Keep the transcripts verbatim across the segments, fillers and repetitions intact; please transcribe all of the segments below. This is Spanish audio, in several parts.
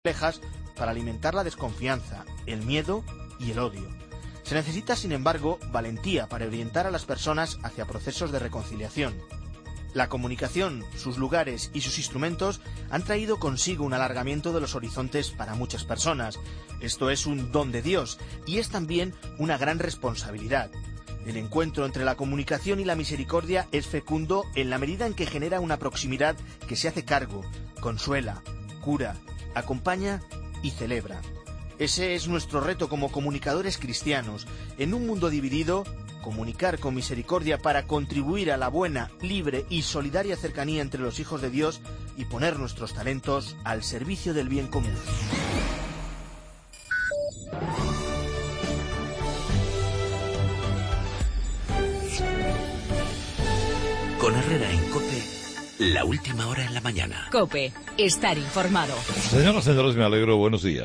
complejas para alimentar la desconfianza, el miedo y el odio. Se necesita, sin embargo, valentía para orientar a las personas hacia procesos de reconciliación. La comunicación, sus lugares y sus instrumentos han traído consigo un alargamiento de los horizontes para muchas personas. Esto es un don de Dios y es también una gran responsabilidad. El encuentro entre la comunicación y la misericordia es fecundo en la medida en que genera una proximidad que se hace cargo, consuela, cura, acompaña y celebra. Ese es nuestro reto como comunicadores cristianos. En un mundo dividido, comunicar con misericordia para contribuir a la buena, libre y solidaria cercanía entre los hijos de Dios y poner nuestros talentos al servicio del bien común. Con Herrera en COPE, la última hora en la mañana. COPE, estar informado. Señoras y señores, me alegro. Buenos días.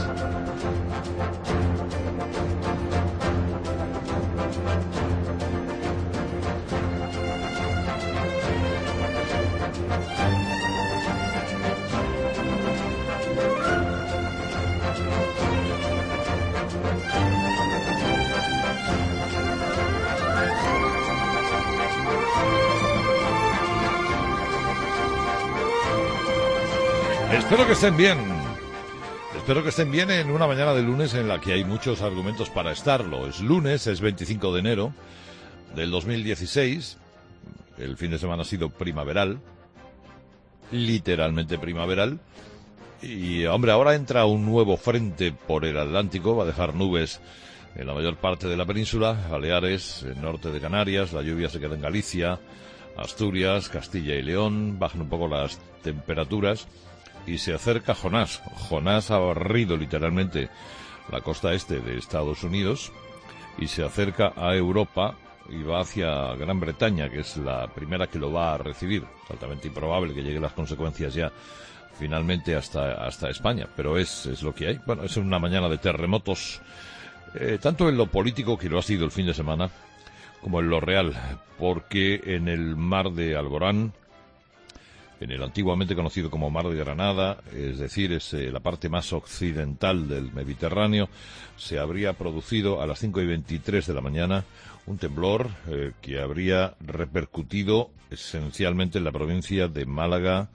Espero que estén bien. Espero que estén bien en una mañana de lunes en la que hay muchos argumentos para estarlo. Es lunes, es veinticinco de enero del dos mil dieciséis. El fin de semana ha sido primaveral, literalmente primaveral. Y, hombre, ahora entra un nuevo frente por el Atlántico, va a dejar nubes en la mayor parte de la península, Baleares, el norte de Canarias, la lluvia se queda en Galicia, Asturias, Castilla y León, bajan un poco las temperaturas. Y se acerca Jonás. Jonás ha barrido literalmente la costa este de Estados Unidos y se acerca a Europa y va hacia Gran Bretaña, que es la primera que lo va a recibir. Es altamente improbable que lleguen las consecuencias ya finalmente hasta, hasta España, pero es, es lo que hay. Bueno, es una mañana de terremotos, eh, tanto en lo político, que lo ha sido el fin de semana, como en lo real, porque en el mar de Alborán, en el antiguamente conocido como Mar de Granada, es decir, es eh, la parte más occidental del Mediterráneo, se habría producido a las cinco y veintitrés de la mañana un temblor eh, que habría repercutido esencialmente en la provincia de Málaga,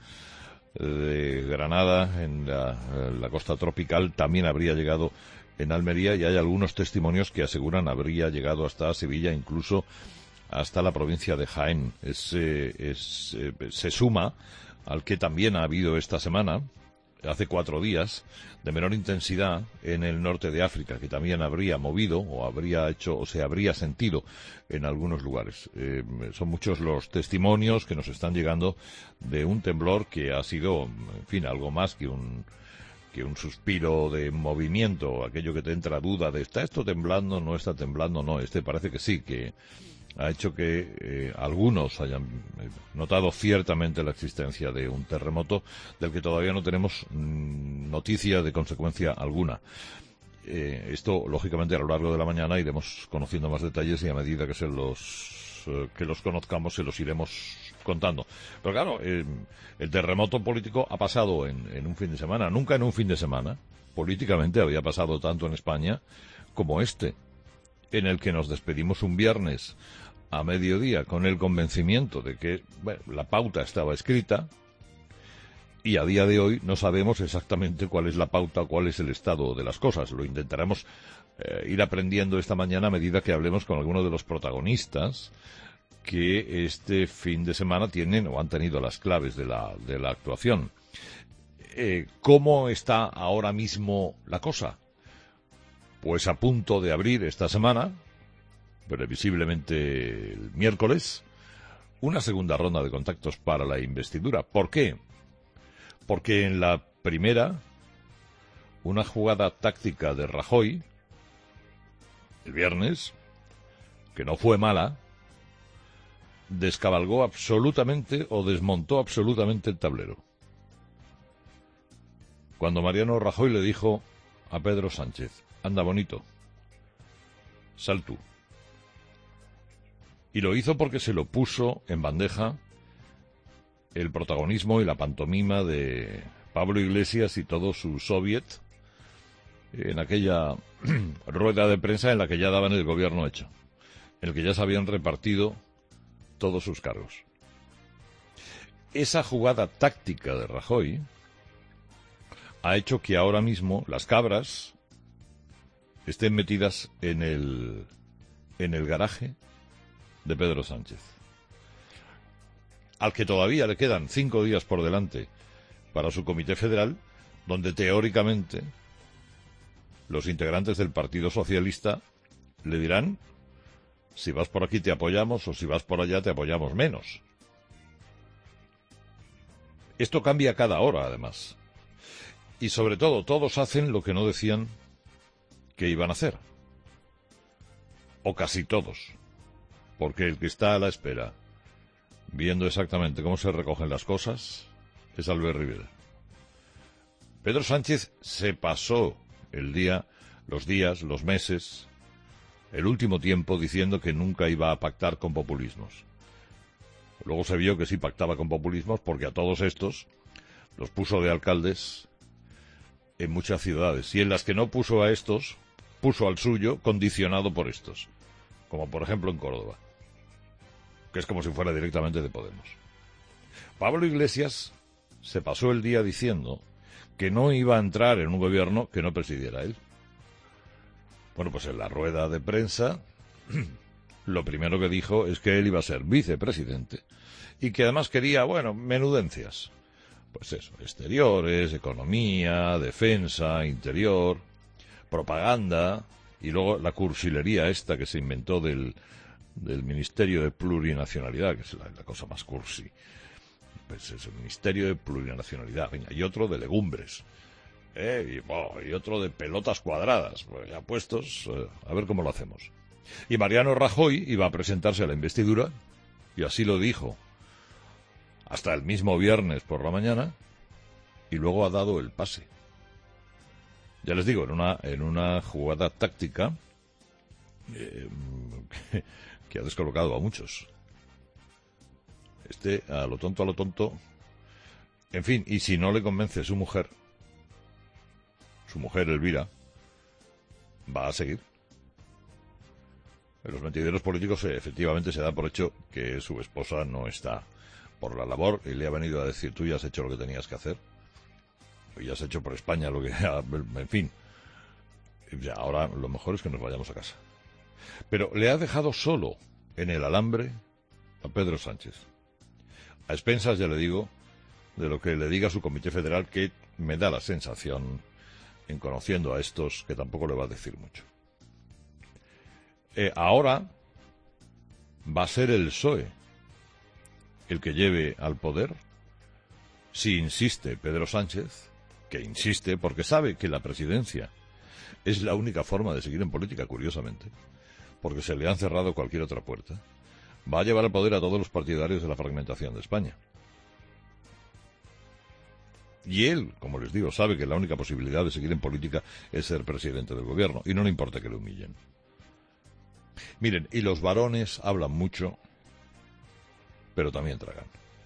de Granada, en la, en la costa tropical, también habría llegado en Almería y hay algunos testimonios que aseguran habría llegado hasta Sevilla, incluso hasta la provincia de Jaén. Es, eh, es, eh, se suma al que también ha habido esta semana, hace cuatro días, de menor intensidad en el norte de África, que también habría movido o habría hecho o se habría sentido en algunos lugares. Eh, son muchos los testimonios que nos están llegando de un temblor que ha sido, en fin, algo más que un que un suspiro de movimiento, aquello que te entra duda de ¿está esto temblando? ¿No está temblando? No, este parece que sí, que ha hecho que eh, algunos hayan notado ciertamente la existencia de un terremoto del que todavía no tenemos mmm, noticia de consecuencia alguna. Eh, esto, lógicamente, a lo largo de la mañana iremos conociendo más detalles y a medida que se los eh, que los conozcamos se los iremos contando. Pero claro, eh, el terremoto político ha pasado en, en un fin de semana. Nunca en un fin de semana, políticamente, había pasado tanto en España como este, en el que nos despedimos un viernes a mediodía con el convencimiento de que bueno, la pauta estaba escrita y a día de hoy no sabemos exactamente cuál es la pauta o cuál es el estado de las cosas. Lo intentaremos eh, ir aprendiendo esta mañana a medida que hablemos con algunos de los protagonistas que este fin de semana tienen o han tenido las claves de la, de la actuación. Eh, ¿Cómo está ahora mismo la cosa? Pues a punto de abrir esta semana, previsiblemente el miércoles, una segunda ronda de contactos para la investidura. ¿Por qué? Porque en la primera, una jugada táctica de Rajoy, el viernes, que no fue mala, descabalgó absolutamente o desmontó absolutamente el tablero. Cuando Mariano Rajoy le dijo a Pedro Sánchez: anda bonito, sal tú. Y lo hizo porque se lo puso en bandeja el protagonismo y la pantomima de Pablo Iglesias y todo su soviet en aquella rueda de prensa en la que ya daban el gobierno hecho, en el que ya se habían repartido todos sus cargos. Esa jugada táctica de Rajoy ha hecho que ahora mismo las cabras estén metidas en el, en el garaje de Pedro Sánchez, al que todavía le quedan cinco días por delante para su comité federal, donde teóricamente los integrantes del Partido Socialista le dirán si vas por aquí te apoyamos o si vas por allá te apoyamos menos. Esto cambia cada hora, además. Y sobre todo, todos hacen lo que no decían que iban a hacer. O casi todos. Porque el que está a la espera, viendo exactamente cómo se recogen las cosas, es Albert Rivera. Pedro Sánchez se pasó el día, los días, los meses, el último tiempo diciendo que nunca iba a pactar con populismos. Luego se vio que sí pactaba con populismos porque a todos estos los puso de alcaldes en muchas ciudades. Y en las que no puso a estos, puso al suyo condicionado por estos. Como por ejemplo en Córdoba, que es como si fuera directamente de Podemos. Pablo Iglesias se pasó el día diciendo que no iba a entrar en un gobierno que no presidiera él. Bueno, pues en la rueda de prensa lo primero que dijo es que él iba a ser vicepresidente y que además quería, bueno, menudencias. Pues eso, exteriores, economía, defensa, interior, propaganda y luego la cursilería esta que se inventó del, del Ministerio de Plurinacionalidad, que es la, la cosa más cursi. Pues es el Ministerio de Plurinacionalidad, venga, y otro de legumbres. Eh, y, oh, y otro de pelotas cuadradas, pues ya puestos, eh, a ver cómo lo hacemos. Y Mariano Rajoy iba a presentarse a la investidura, y así lo dijo, hasta el mismo viernes por la mañana, y luego ha dado el pase. Ya les digo, en una, en una jugada táctica eh, que, que ha descolocado a muchos. Este, a lo tonto, a lo tonto, en fin, y si no le convence su mujer, su mujer Elvira, va a seguir. En los mentideros políticos eh, efectivamente se da por hecho que su esposa no está por la labor y le ha venido a decir, tú ya has hecho lo que tenías que hacer, ya has hecho por España lo que... En fin, ya, ahora lo mejor es que nos vayamos a casa. Pero le ha dejado solo en el alambre a Pedro Sánchez. A expensas, ya le digo, de lo que le diga su comité federal, que me da la sensación, en conociendo a estos, que tampoco le va a decir mucho. Eh, ahora va a ser el P S O E el que lleve al poder, si insiste Pedro Sánchez, que insiste porque sabe que la presidencia es la única forma de seguir en política, curiosamente, porque se le han cerrado cualquier otra puerta, va a llevar al poder a todos los partidarios de la fragmentación de España. Y él, como les digo, sabe que la única posibilidad de seguir en política es ser presidente del gobierno, y no le importa que le humillen. Miren, y los varones hablan mucho, pero también tragan.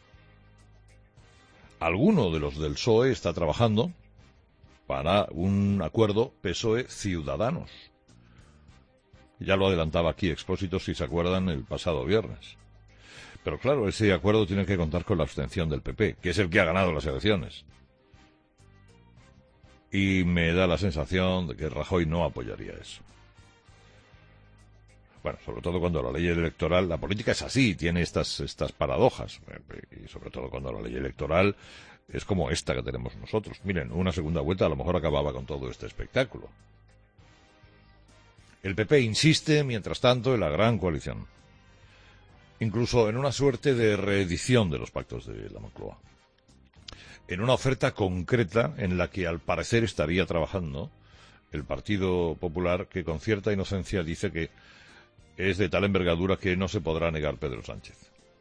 Alguno de los del P S O E está trabajando para un acuerdo P S O E-Ciudadanos. Ya lo adelantaba aquí Expósito, si se acuerdan, el pasado viernes. Pero claro, ese acuerdo tiene que contar con la abstención del P P, que es el que ha ganado las elecciones. Y me da la sensación de que Rajoy no apoyaría eso. Bueno, sobre todo cuando la ley electoral, la política es así, tiene estas, estas paradojas. Y sobre todo cuando la ley electoral es como esta que tenemos nosotros. Miren, una segunda vuelta a lo mejor acababa con todo este espectáculo. El P P insiste, mientras tanto, en la gran coalición. Incluso en una suerte de reedición de los pactos de la Moncloa. En una oferta concreta en la que al parecer estaría trabajando el Partido Popular, que con cierta inocencia dice que es de tal envergadura que no se podrá negar Pedro Sánchez.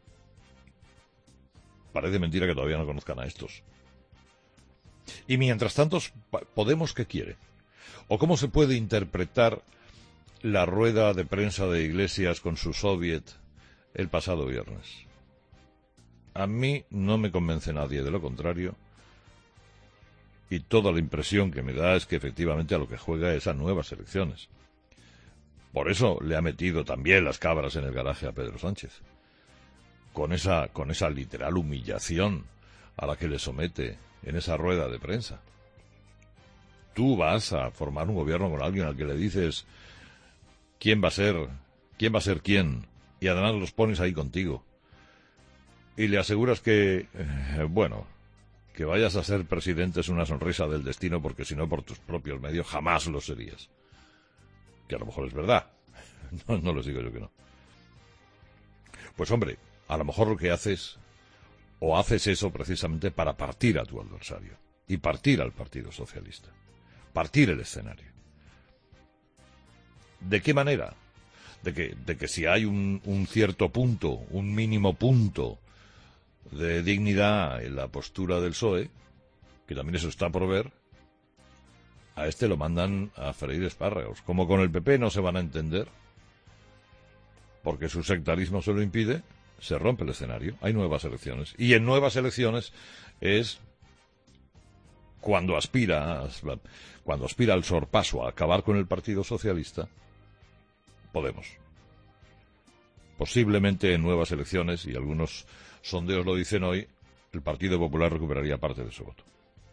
Parece mentira que todavía no conozcan a estos. Y mientras tanto, ¿Podemos qué quiere? ¿O cómo se puede interpretar la rueda de prensa de Iglesias con su soviet el pasado viernes? A mí no me convence nadie de lo contrario, y toda la impresión que me da es que efectivamente a lo que juega es a nuevas elecciones. Por eso le ha metido también las cabras en el garaje a Pedro Sánchez. Con esa, con esa literal humillación a la que le somete en esa rueda de prensa. Tú vas a formar un gobierno con alguien al que le dices quién va a ser, quién va a ser quién, y además los pones ahí contigo. Y le aseguras que, eh, bueno, que vayas a ser presidente es una sonrisa del destino, porque si no, por tus propios medios jamás lo serías. Que a lo mejor es verdad. No, no les digo yo que no. Pues hombre, a lo mejor lo que haces, o haces eso precisamente para partir a tu adversario, y partir al Partido Socialista, partir el escenario. ¿De qué manera? De que, de que si hay un, un cierto punto, un mínimo punto de dignidad en la postura del P S O E, que también eso está por ver, a este lo mandan a freír espárragos. Como con el P P no se van a entender, porque su sectarismo se lo impide, se rompe el escenario, hay nuevas elecciones. Y en nuevas elecciones es cuando aspira, cuando aspira al sorpaso, a acabar con el Partido Socialista, Podemos. Posiblemente en nuevas elecciones, y algunos sondeos lo dicen hoy, el Partido Popular recuperaría parte de su voto.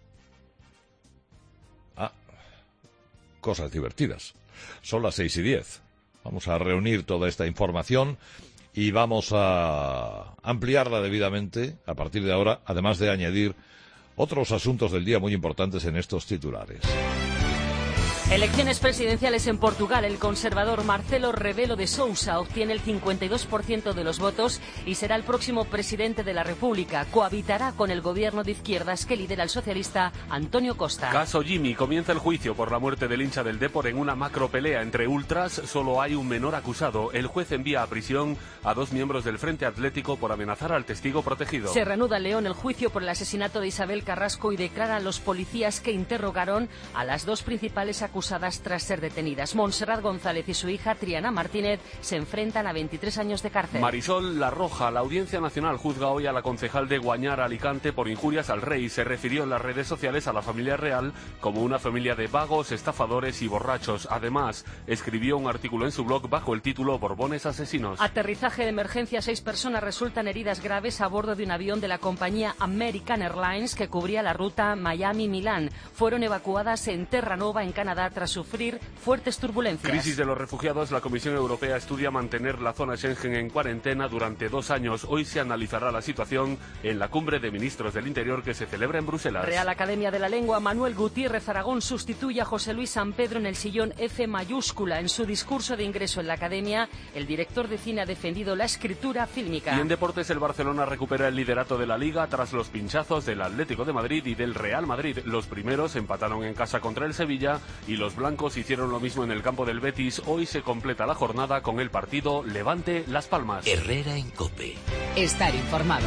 Ah, cosas divertidas. Son las seis y diez. Vamos a reunir toda esta información y vamos a ampliarla debidamente a partir de ahora, además de añadir otros asuntos del día muy importantes en estos titulares. Elecciones presidenciales en Portugal. El conservador Marcelo Rebelo de Sousa obtiene el cincuenta y dos por ciento de los votos y será el próximo presidente de la República. Cohabitará con el gobierno de izquierdas que lidera el socialista Antonio Costa. Caso Jimmy. Comienza el juicio por la muerte del hincha del Depor en una macropelea entre ultras. Solo hay un menor acusado. El juez envía a prisión a dos miembros del Frente Atlético por amenazar al testigo protegido. Se reanuda en León el juicio por el asesinato de Isabel Carrasco y declaran los policías que interrogaron a las dos principales acusadas acusadas tras ser detenidas. Montserrat González y su hija Triana Martínez se enfrentan a veintitrés años de cárcel. Marisol La Roja. La Audiencia Nacional juzga hoy a la concejal de Guañar, Alicante, por injurias al rey. Se refirió en las redes sociales a la familia real como una familia de vagos, estafadores y borrachos. Además, escribió un artículo en su blog bajo el título Borbones asesinos. Aterrizaje de emergencia. Seis personas resultan heridas graves a bordo de un avión de la compañía American Airlines que cubría la ruta Miami-Milán. Fueron evacuadas en Terranova, en Canadá, tras sufrir fuertes turbulencias. Crisis de los refugiados. La Comisión Europea estudia mantener la zona Schengen en cuarentena durante dos años. Hoy se analizará la situación en la cumbre de ministros del Interior que se celebra en Bruselas. Real Academia de la Lengua. Manuel Gutiérrez Aragón sustituye a José Luis Sampedro en el sillón F mayúscula. En su discurso de ingreso en la Academia, el director de cine ha defendido la escritura fílmica. Y en deportes, el Barcelona recupera el liderato de la Liga tras los pinchazos del Atlético de Madrid y del Real Madrid. Los primeros empataron en casa contra el Sevilla y los blancos hicieron lo mismo en el campo del Betis. Hoy se completa la jornada con el partido Levante-Las Palmas. Herrera en COPE. Estar informado.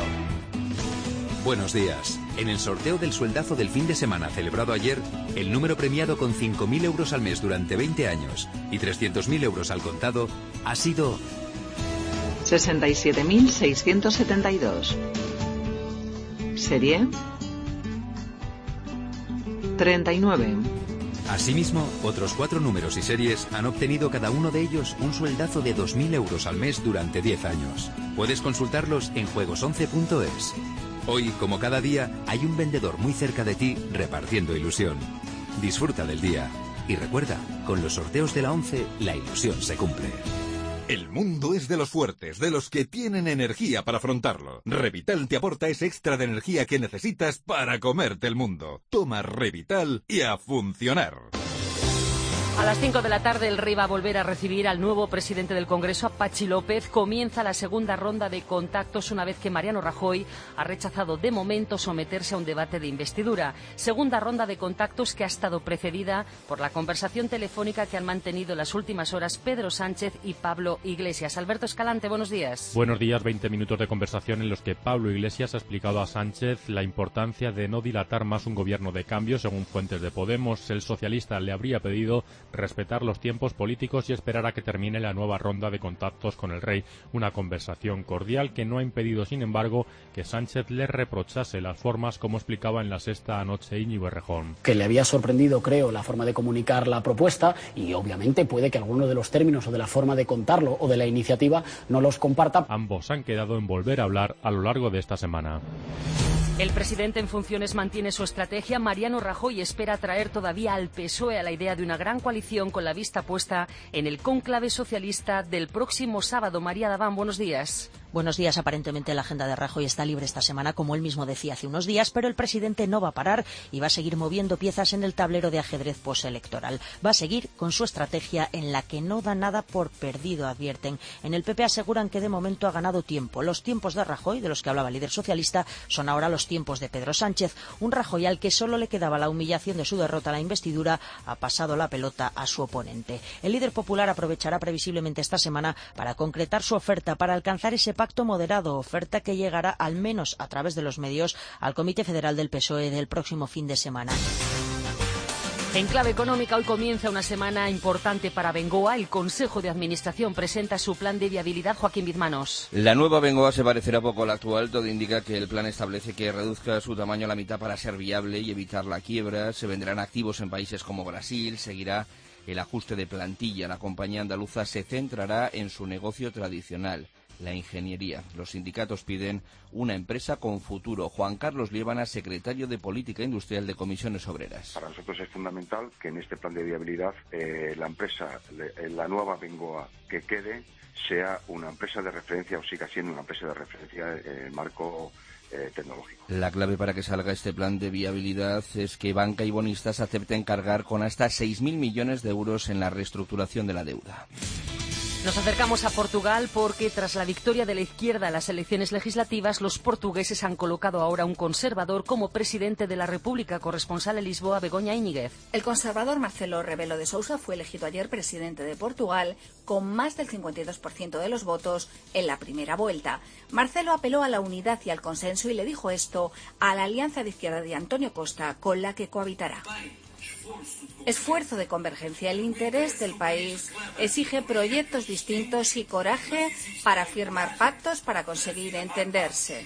Buenos días. En el sorteo del sueldazo del fin de semana celebrado ayer, el número premiado con cinco mil euros al mes durante veinte años y trescientos mil euros al contado ha sido sesenta y siete mil seiscientos setenta y dos. Serie treinta y nueve. Asimismo, otros cuatro números y series han obtenido cada uno de ellos un sueldazo de dos mil euros al mes durante diez años. Puedes consultarlos en juegos once punto es. Hoy, como cada día, hay un vendedor muy cerca de ti repartiendo ilusión. Disfruta del día. Y recuerda, con los sorteos de la once, la ilusión se cumple. El mundo es de los fuertes, de los que tienen energía para afrontarlo. Revital te aporta ese extra de energía que necesitas para comerte el mundo. Toma Revital y a funcionar. A las cinco de la tarde el Rey va a volver a recibir al nuevo presidente del Congreso, a Patxi López. Comienza la segunda ronda de contactos una vez que Mariano Rajoy ha rechazado de momento someterse a un debate de investidura. Segunda ronda de contactos que ha estado precedida por la conversación telefónica que han mantenido en las últimas horas Pedro Sánchez y Pablo Iglesias. Alberto Escalante, buenos días. Buenos días, veinte minutos de conversación en los que Pablo Iglesias ha explicado a Sánchez la importancia de no dilatar más un gobierno de cambio. Según fuentes de Podemos, el socialista le habría pedido respetar los tiempos políticos y esperar a que termine la nueva ronda de contactos con el rey. Una conversación cordial que no ha impedido, sin embargo, que Sánchez le reprochase las formas, como explicaba en La Sexta anoche Íñigo Errejón. Que le había sorprendido, creo, la forma de comunicar la propuesta y obviamente puede que alguno de los términos o de la forma de contarlo o de la iniciativa no los comparta. Ambos han quedado en volver a hablar a lo largo de esta semana. El presidente en funciones mantiene su estrategia. Mariano Rajoy espera traer todavía al P S O E a la idea de una gran coalición con la vista puesta en el cónclave socialista del próximo sábado. María Daván, buenos días. Buenos días. Aparentemente la agenda de Rajoy está libre esta semana, como él mismo decía hace unos días, pero el presidente no va a parar y va a seguir moviendo piezas en el tablero de ajedrez postelectoral. Va a seguir con su estrategia en la que no da nada por perdido, advierten. En el P P aseguran que de momento ha ganado tiempo. Los tiempos de Rajoy, de los que hablaba el líder socialista, son ahora los tiempos de Pedro Sánchez. Un Rajoy al que solo le quedaba la humillación de su derrota a la investidura ha pasado la pelota a su oponente. El líder popular aprovechará previsiblemente esta semana para concretar su oferta, para alcanzar ese pacto moderado, oferta que llegará al menos a través de los medios al Comité Federal del P S O E del próximo fin de semana. En clave económica, hoy comienza una semana importante para Bengoa. El Consejo de Administración presenta su plan de viabilidad. Joaquín Bizmanos. La nueva Bengoa se parecerá poco a la actual. Todo indica que el plan establece que reduzca su tamaño a la mitad para ser viable y evitar la quiebra. Se venderán activos en países como Brasil. Seguirá el ajuste de plantilla. La compañía andaluza se centrará en su negocio tradicional, la ingeniería. Los sindicatos piden una empresa con futuro. Juan Carlos Liébana, secretario de Política Industrial de Comisiones Obreras. Para nosotros es fundamental que en este plan de viabilidad eh, la empresa, le, la nueva Bengoa que quede, sea una empresa de referencia o siga siendo una empresa de referencia en el marco eh, tecnológico. La clave para que salga este plan de viabilidad es que banca y bonistas acepten cargar con hasta seis mil millones de euros en la reestructuración de la deuda. Nos acercamos a Portugal porque tras la victoria de la izquierda en las elecciones legislativas, los portugueses han colocado ahora un conservador como presidente de la República. Corresponsal en Lisboa, Begoña Íñiguez. El conservador Marcelo Rebelo de Sousa fue elegido ayer presidente de Portugal con más del cincuenta y dos por ciento de los votos en la primera vuelta. Marcelo apeló a la unidad y al consenso y le dijo esto a la alianza de izquierda de Antonio Costa, con la que cohabitará. Esfuerzo de convergencia. El interés del país exige proyectos distintos y coraje para firmar pactos para conseguir entenderse.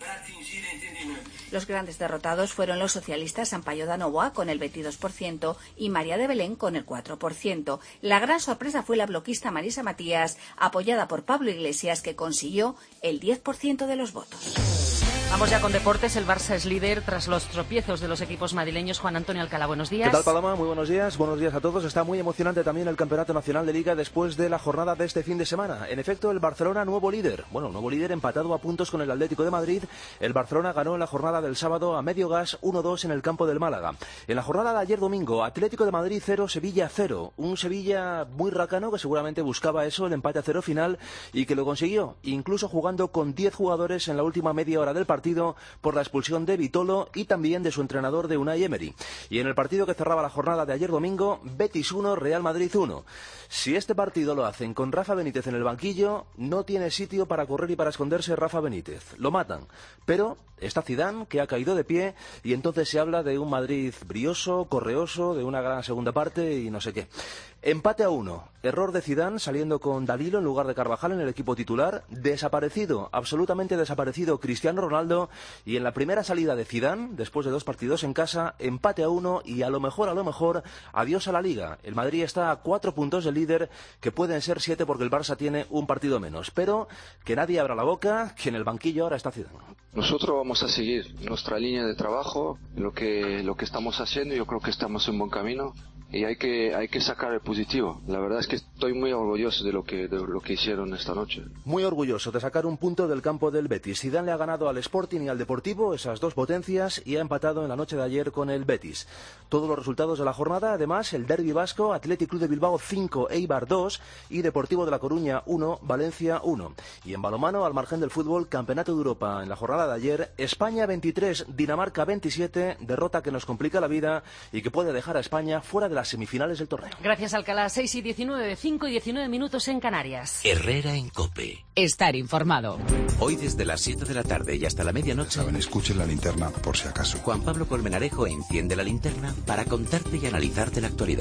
Los grandes derrotados fueron los socialistas Sampaio da Novoa con el veintidós por ciento y María de Belén con el cuatro por ciento. La gran sorpresa fue la bloquista Marisa Matías, apoyada por Pablo Iglesias, que consiguió el diez por ciento de los votos. Vamos ya con deportes. El Barça es líder tras los tropiezos de los equipos madrileños. Juan Antonio Alcalá, buenos días. ¿Qué tal, Paloma? Muy buenos días. Buenos días a todos. Está muy emocionante también el Campeonato Nacional de Liga después de la jornada de este fin de semana. En efecto, el Barcelona, nuevo líder. Bueno, nuevo líder empatado a puntos con el Atlético de Madrid. El Barcelona ganó en la jornada del sábado a medio gas uno dos en el campo del Málaga. En la jornada de ayer domingo, Atlético de Madrid cero, Sevilla cero. Un Sevilla muy racano que seguramente buscaba eso, el empate a cero final, y que lo consiguió, incluso jugando con diez jugadores en la última media hora del partido por la expulsión de Vitolo y también de su entrenador, de Unai Emery. Y en el partido que cerraba la jornada de ayer domingo, Betis uno, Real Madrid uno. Si este partido lo hacen con Rafa Benítez en el banquillo, no tiene sitio para correr y para esconderse Rafa Benítez. Lo matan. Pero está Zidane, que ha caído de pie, y entonces se habla de un Madrid brioso, correoso, de una gran segunda parte y no sé qué. Empate a uno. Error de Zidane saliendo con Danilo en lugar de Carvajal en el equipo titular. Desaparecido, absolutamente desaparecido Cristiano Ronaldo. Y en la primera salida de Zidane, después de dos partidos en casa, empate a uno y a lo mejor, a lo mejor, adiós a la Liga. El Madrid está a cuatro puntos del líder, que pueden ser siete porque el Barça tiene un partido menos. Pero que nadie abra la boca, que en el banquillo ahora está Zidane. Nosotros vamos a seguir nuestra línea de trabajo, lo que, lo que estamos haciendo. Yo creo que estamos en buen camino. Y hay que hay que sacar el positivo. La verdad es que estoy muy orgulloso de lo que de lo que hicieron esta noche. Muy orgulloso de sacar un punto del campo del Betis. Zidane le ha ganado al Sporting y al Deportivo, esas dos potencias, y ha empatado en la noche de ayer con el Betis. Todos los resultados de la jornada, además, el derbi vasco, Athletic Club de Bilbao cinco, Eibar dos y Deportivo de La Coruña uno, Valencia uno. Y en balonmano, al margen del fútbol, Campeonato de Europa en la jornada de ayer, España veintitrés, Dinamarca veintisiete, derrota que nos complica la vida y que puede dejar a España fuera de las semifinales del torneo. Gracias, Alcalá. seis y diecinueve, cinco y diecinueve minutos en Canarias. Herrera en COPE. Estar informado. Hoy desde las siete de la tarde y hasta la medianoche. Saben, escuchen la linterna por si acaso. Juan Pablo Colmenarejo enciende la linterna para contarte y analizarte la actualidad.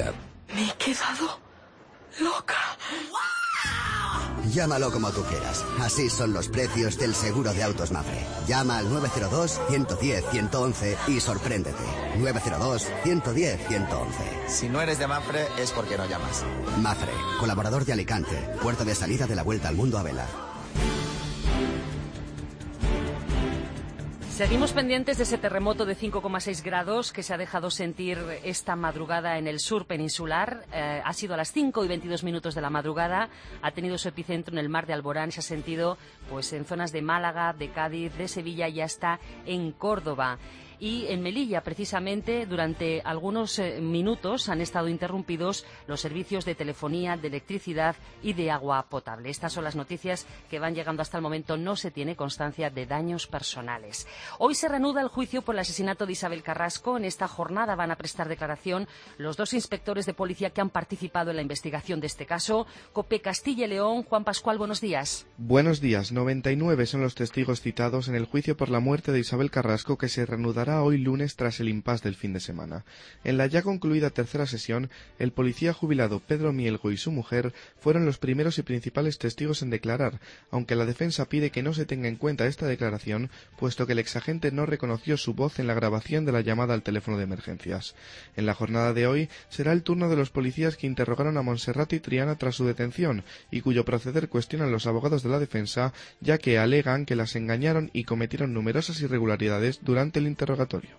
Me he quedado loca. Llámalo como tú quieras. Así son los precios del seguro de autos Mafre. Llama al nueve cero dos, uno uno cero, uno uno uno y sorpréndete. nueve cero dos, uno uno cero, uno uno uno. Si no eres de Mafre es porque no llamas. Mafre, colaborador de Alicante, puerto de salida de la Vuelta al Mundo a vela. Seguimos pendientes de ese terremoto de cinco coma seis grados que se ha dejado sentir esta madrugada en el sur peninsular. Eh, ha sido a las cinco y veintidós minutos de la madrugada. Ha tenido su epicentro en el mar de Alborán. Se ha sentido pues en zonas de Málaga, de Cádiz, de Sevilla y hasta en Córdoba. Y en Melilla, precisamente, durante algunos eh, minutos han estado interrumpidos los servicios de telefonía, de electricidad y de agua potable. Estas son las noticias que van llegando hasta el momento. No se tiene constancia de daños personales. Hoy se reanuda el juicio por el asesinato de Isabel Carrasco. En esta jornada van a prestar declaración los dos inspectores de policía que han participado en la investigación de este caso. COPE Castilla y León, Juan Pascual, buenos días. Buenos días. noventa y nueve son los testigos citados en el juicio por la muerte de Isabel Carrasco, que se reanudará hoy lunes tras el impasse del fin de semana. En la ya concluida tercera sesión, el policía jubilado Pedro Mielgo y su mujer fueron los primeros y principales testigos en declarar, aunque la defensa pide que no se tenga en cuenta esta declaración, puesto que el exagente no reconoció su voz en la grabación de la llamada al teléfono de emergencias. En la jornada de hoy será el turno de los policías que interrogaron a Monserrat y Triana tras su detención y cuyo proceder cuestionan los abogados de la defensa, ya que alegan que las engañaron y cometieron numerosas irregularidades durante el interrogatorio.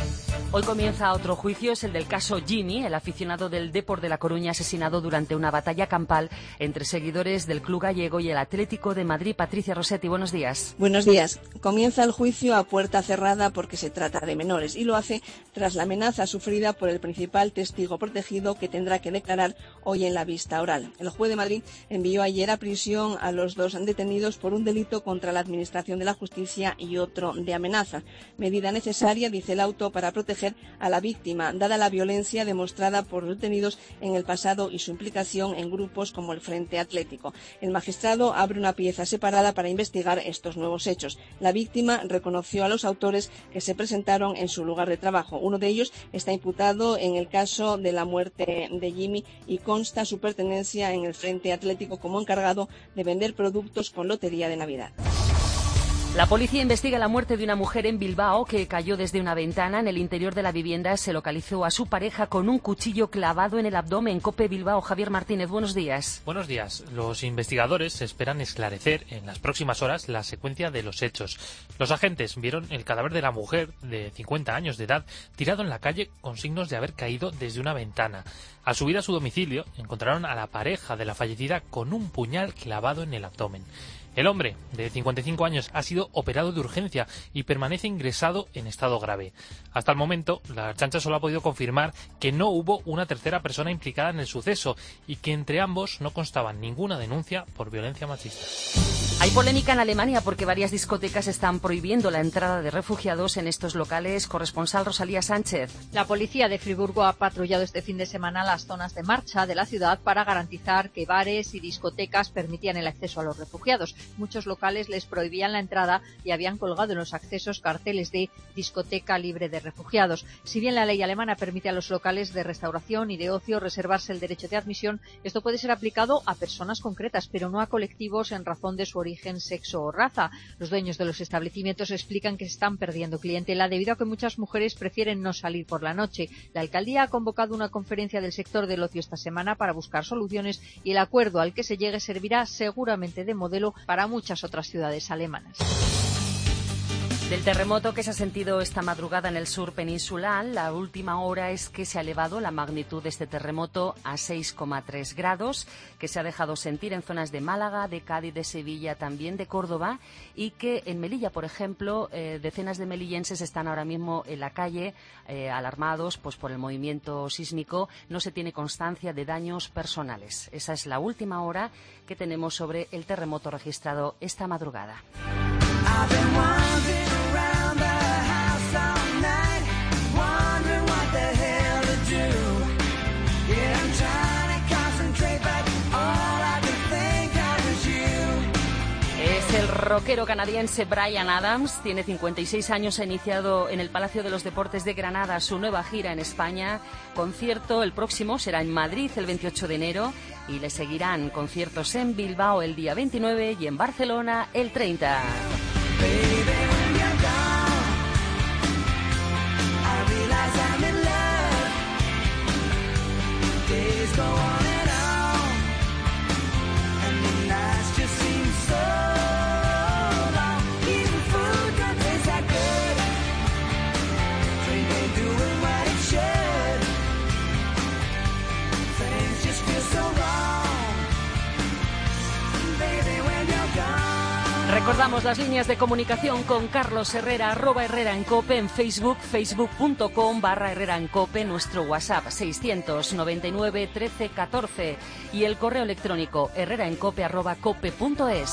Hoy comienza otro juicio, es el del caso Jimmy, el aficionado del Depor de La Coruña asesinado durante una batalla campal entre seguidores del club gallego y el Atlético de Madrid. Patricia Rossetti, buenos días. Buenos días. Comienza el juicio a puerta cerrada porque se trata de menores y lo hace tras la amenaza sufrida por el principal testigo protegido que tendrá que declarar hoy en la vista oral. El juez de Madrid envió ayer a prisión a los dos detenidos por un delito contra la Administración de la Justicia y otro de amenaza. Medida necesaria, dice el auto, para proteger a la víctima, dada la violencia demostrada por los detenidos en el pasado y su implicación en grupos como el Frente Atlético. El magistrado abre una pieza separada para investigar estos nuevos hechos. La víctima reconoció a los autores que se presentaron en su lugar de trabajo. Uno de ellos está imputado en el caso de la muerte de Jimmy y consta su pertenencia en el Frente Atlético como encargado de vender productos con lotería de Navidad. La policía investiga la muerte de una mujer en Bilbao que cayó desde una ventana. En el interior de la vivienda se localizó a su pareja con un cuchillo clavado en el abdomen. COPE Bilbao, Javier Martínez, buenos días. Buenos días. Los investigadores esperan esclarecer en las próximas horas la secuencia de los hechos. Los agentes vieron el cadáver de la mujer de cincuenta años de edad tirado en la calle con signos de haber caído desde una ventana. Al subir a su domicilio encontraron a la pareja de la fallecida con un puñal clavado en el abdomen. El hombre, de cincuenta y cinco años, ha sido operado de urgencia y permanece ingresado en estado grave. Hasta el momento, la Ertzaintza solo ha podido confirmar que no hubo una tercera persona implicada en el suceso y que entre ambos no constaba ninguna denuncia por violencia machista. Hay polémica en Alemania porque varias discotecas están prohibiendo la entrada de refugiados en estos locales. Corresponsal Rosalía Sánchez. La policía de Friburgo ha patrullado este fin de semana las zonas de marcha de la ciudad para garantizar que bares y discotecas permitían el acceso a los refugiados. Muchos locales les prohibían la entrada y habían colgado en los accesos carteles de discoteca libre de refugiados. Si bien la ley alemana permite a los locales de restauración y de ocio reservarse el derecho de admisión, esto puede ser aplicado a personas concretas, pero no a colectivos en razón de su origen, sexo o raza. Los dueños de los establecimientos explican que se están perdiendo clientela debido a que muchas mujeres prefieren no salir por la noche. La alcaldía ha convocado una conferencia del sector del ocio esta semana para buscar soluciones y el acuerdo al que se llegue servirá seguramente de modelo para muchas otras ciudades alemanas. Del terremoto que se ha sentido esta madrugada en el sur peninsular, la última hora es que se ha elevado la magnitud de este terremoto a seis coma tres grados, que se ha dejado sentir en zonas de Málaga, de Cádiz, de Sevilla, también de Córdoba, y que en Melilla, por ejemplo, eh, decenas de melillenses están ahora mismo en la calle eh, alarmados pues, por el movimiento sísmico. No se tiene constancia de daños personales. Esa es la última hora que tenemos sobre el terremoto registrado esta madrugada. rockero canadiense Bryan Adams tiene cincuenta y seis años, ha iniciado en el Palacio de los Deportes de Granada su nueva gira en España. Concierto el próximo será en Madrid el veintiocho de enero y le seguirán conciertos en Bilbao el día veintinueve y en Barcelona el treinta. Recordamos las líneas de comunicación con Carlos Herrera, arroba Herrera en Cope en Facebook, facebook.com barra Herrera en Cope, nuestro WhatsApp seiscientos noventa y nueve trece catorce y el correo electrónico herreraencope arroba cope punto es.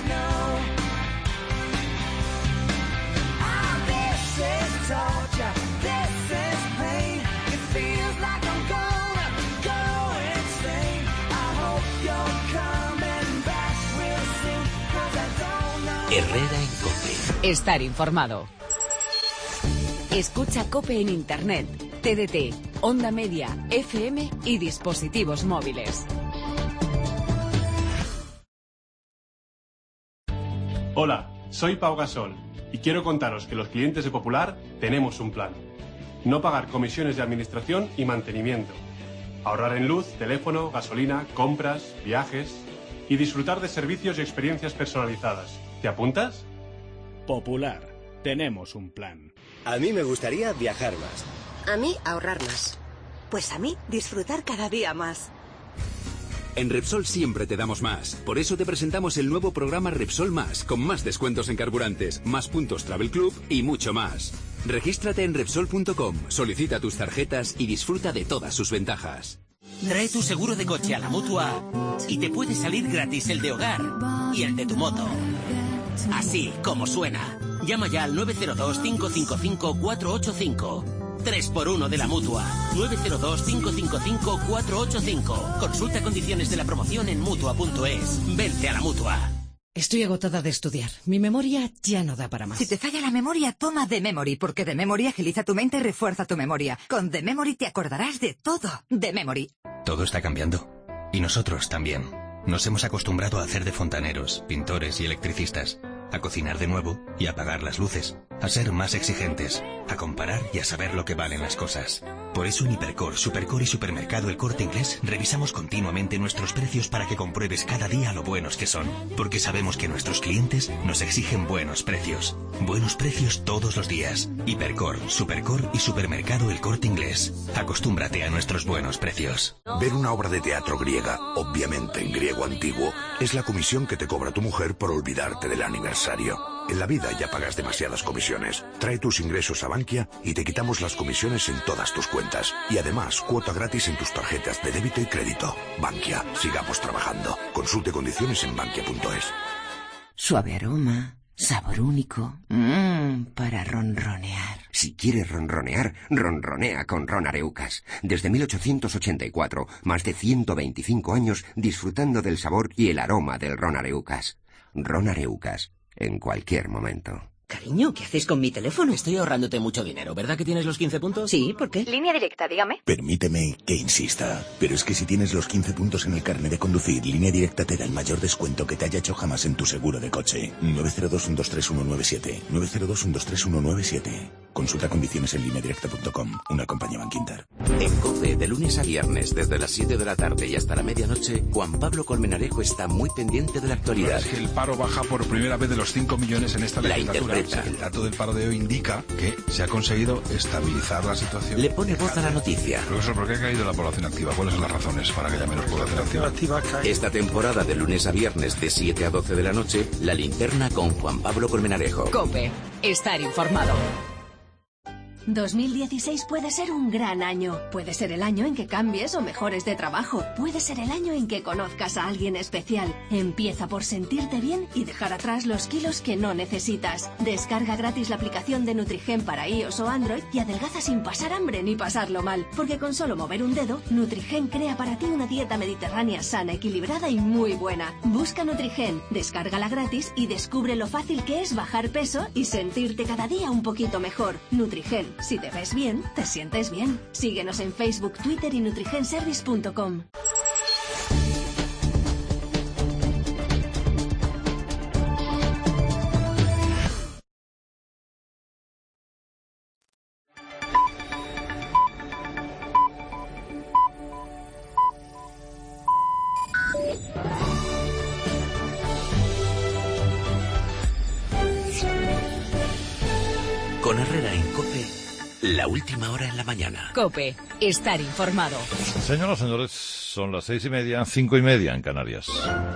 Herrera en Cope. Estar informado. Escucha Cope en Internet, T D T, Onda Media, F M y dispositivos móviles. Hola, soy Pau Gasol y quiero contaros que los clientes de Popular tenemos un plan. No pagar comisiones de administración y mantenimiento. Ahorrar en luz, teléfono, gasolina, compras, viajes y disfrutar de servicios y experiencias personalizadas. ¿Te apuntas? Popular. Tenemos un plan. A mí me gustaría viajar más. A mí ahorrar más. Pues a mí disfrutar cada día más. En Repsol siempre te damos más. Por eso te presentamos el nuevo programa Repsol Más, con más descuentos en carburantes, más puntos Travel Club y mucho más. Regístrate en Repsol punto com, solicita tus tarjetas y disfruta de todas sus ventajas. Trae tu seguro de coche a la Mutua y te puede salir gratis el de hogar y el de tu moto. Así como suena. Llama ya al nueve cero dos, cinco cinco cinco, cuatro ocho cinco. tres por uno de la Mutua. nueve cero dos, cinco cinco cinco, cuatro ocho cinco. Consulta condiciones de la promoción en Mutua punto es. Vente a la Mutua. Estoy agotada de estudiar. Mi memoria ya no da para más. Si te falla la memoria, toma The Memory, porque The Memory agiliza tu mente y refuerza tu memoria. Con The Memory te acordarás de todo. The Memory. Todo está cambiando. Y nosotros también. Nos hemos acostumbrado a hacer de fontaneros, pintores y electricistas, a cocinar de nuevo y a apagar las luces, a ser más exigentes, a comparar y a saber lo que valen las cosas. Por eso en Hipercor, Supercor y Supermercado El Corte Inglés revisamos continuamente nuestros precios para que compruebes cada día lo buenos que son, porque sabemos que nuestros clientes nos exigen buenos precios. Buenos precios todos los días. Hipercor, Supercor y Supermercado El Corte Inglés. Acostúmbrate a nuestros buenos precios. Ver una obra de teatro griega, obviamente en griego antiguo, es la comisión que te cobra tu mujer por olvidarte del aniversario. En la vida ya pagas demasiadas comisiones. Trae tus ingresos a Bankia y te quitamos las comisiones en todas tus cuentas. Y además, cuota gratis en tus tarjetas de débito y crédito. Bankia, sigamos trabajando. Consulte condiciones en bankia punto es. Suave aroma, sabor único, mmm, para ronronear. Si quieres ronronear, ronronea con Ron Areucas. Desde mil ochocientos ochenta y cuatro, más de ciento veinticinco años disfrutando del sabor y el aroma del Ron Areucas. Ron Areucas. En cualquier momento. Cariño, ¿qué haces con mi teléfono? Estoy ahorrándote mucho dinero, ¿verdad que tienes los quince puntos? Sí, ¿por qué? Línea directa, dígame. Permíteme que insista, pero es que si tienes los quince puntos en el carnet de conducir, Línea Directa te da el mayor descuento que te haya hecho jamás en tu seguro de coche. nueve cero dos, uno dos tres, uno nueve siete. nueve cero dos, uno dos tres, uno nueve siete. Consulta condiciones en línea directa punto com, una compañía Bankinter. En COPE, de lunes a viernes, desde las siete de la tarde y hasta la medianoche, Juan Pablo Colmenarejo está muy pendiente de la actualidad. Es que el paro baja por primera vez de los cinco millones en esta legislatura. La interpreta. El dato del paro de hoy indica que se ha conseguido estabilizar la situación. Le pone voz a la noticia. Profesor, ¿por qué ha caído la población activa? ¿Cuáles son las razones para que haya menos población activa? Esta temporada, de lunes a viernes, de siete a doce de la noche, La Linterna con Juan Pablo Colmenarejo. COPE. Estar informado. dos mil dieciséis puede ser un gran año. Puede ser el año en que cambies o mejores de trabajo. Puede ser el año en que conozcas a alguien especial. Empieza por sentirte bien y dejar atrás los kilos que no necesitas. Descarga gratis la aplicación de Nutrigen para iOS o Android y adelgaza sin pasar hambre ni pasarlo mal. Porque con solo mover un dedo, Nutrigen crea para ti una dieta mediterránea sana, equilibrada y muy buena. Busca Nutrigen, descárgala gratis y descubre lo fácil que es bajar peso y sentirte cada día un poquito mejor. Nutrigen, si te ves bien, te sientes bien. Síguenos en Facebook, Twitter y nutrigenservice punto com. Con Herrera en COPE, la última hora en la mañana. COPE, estar informado. Señoras y señores, son las seis y media, cinco y media en Canarias.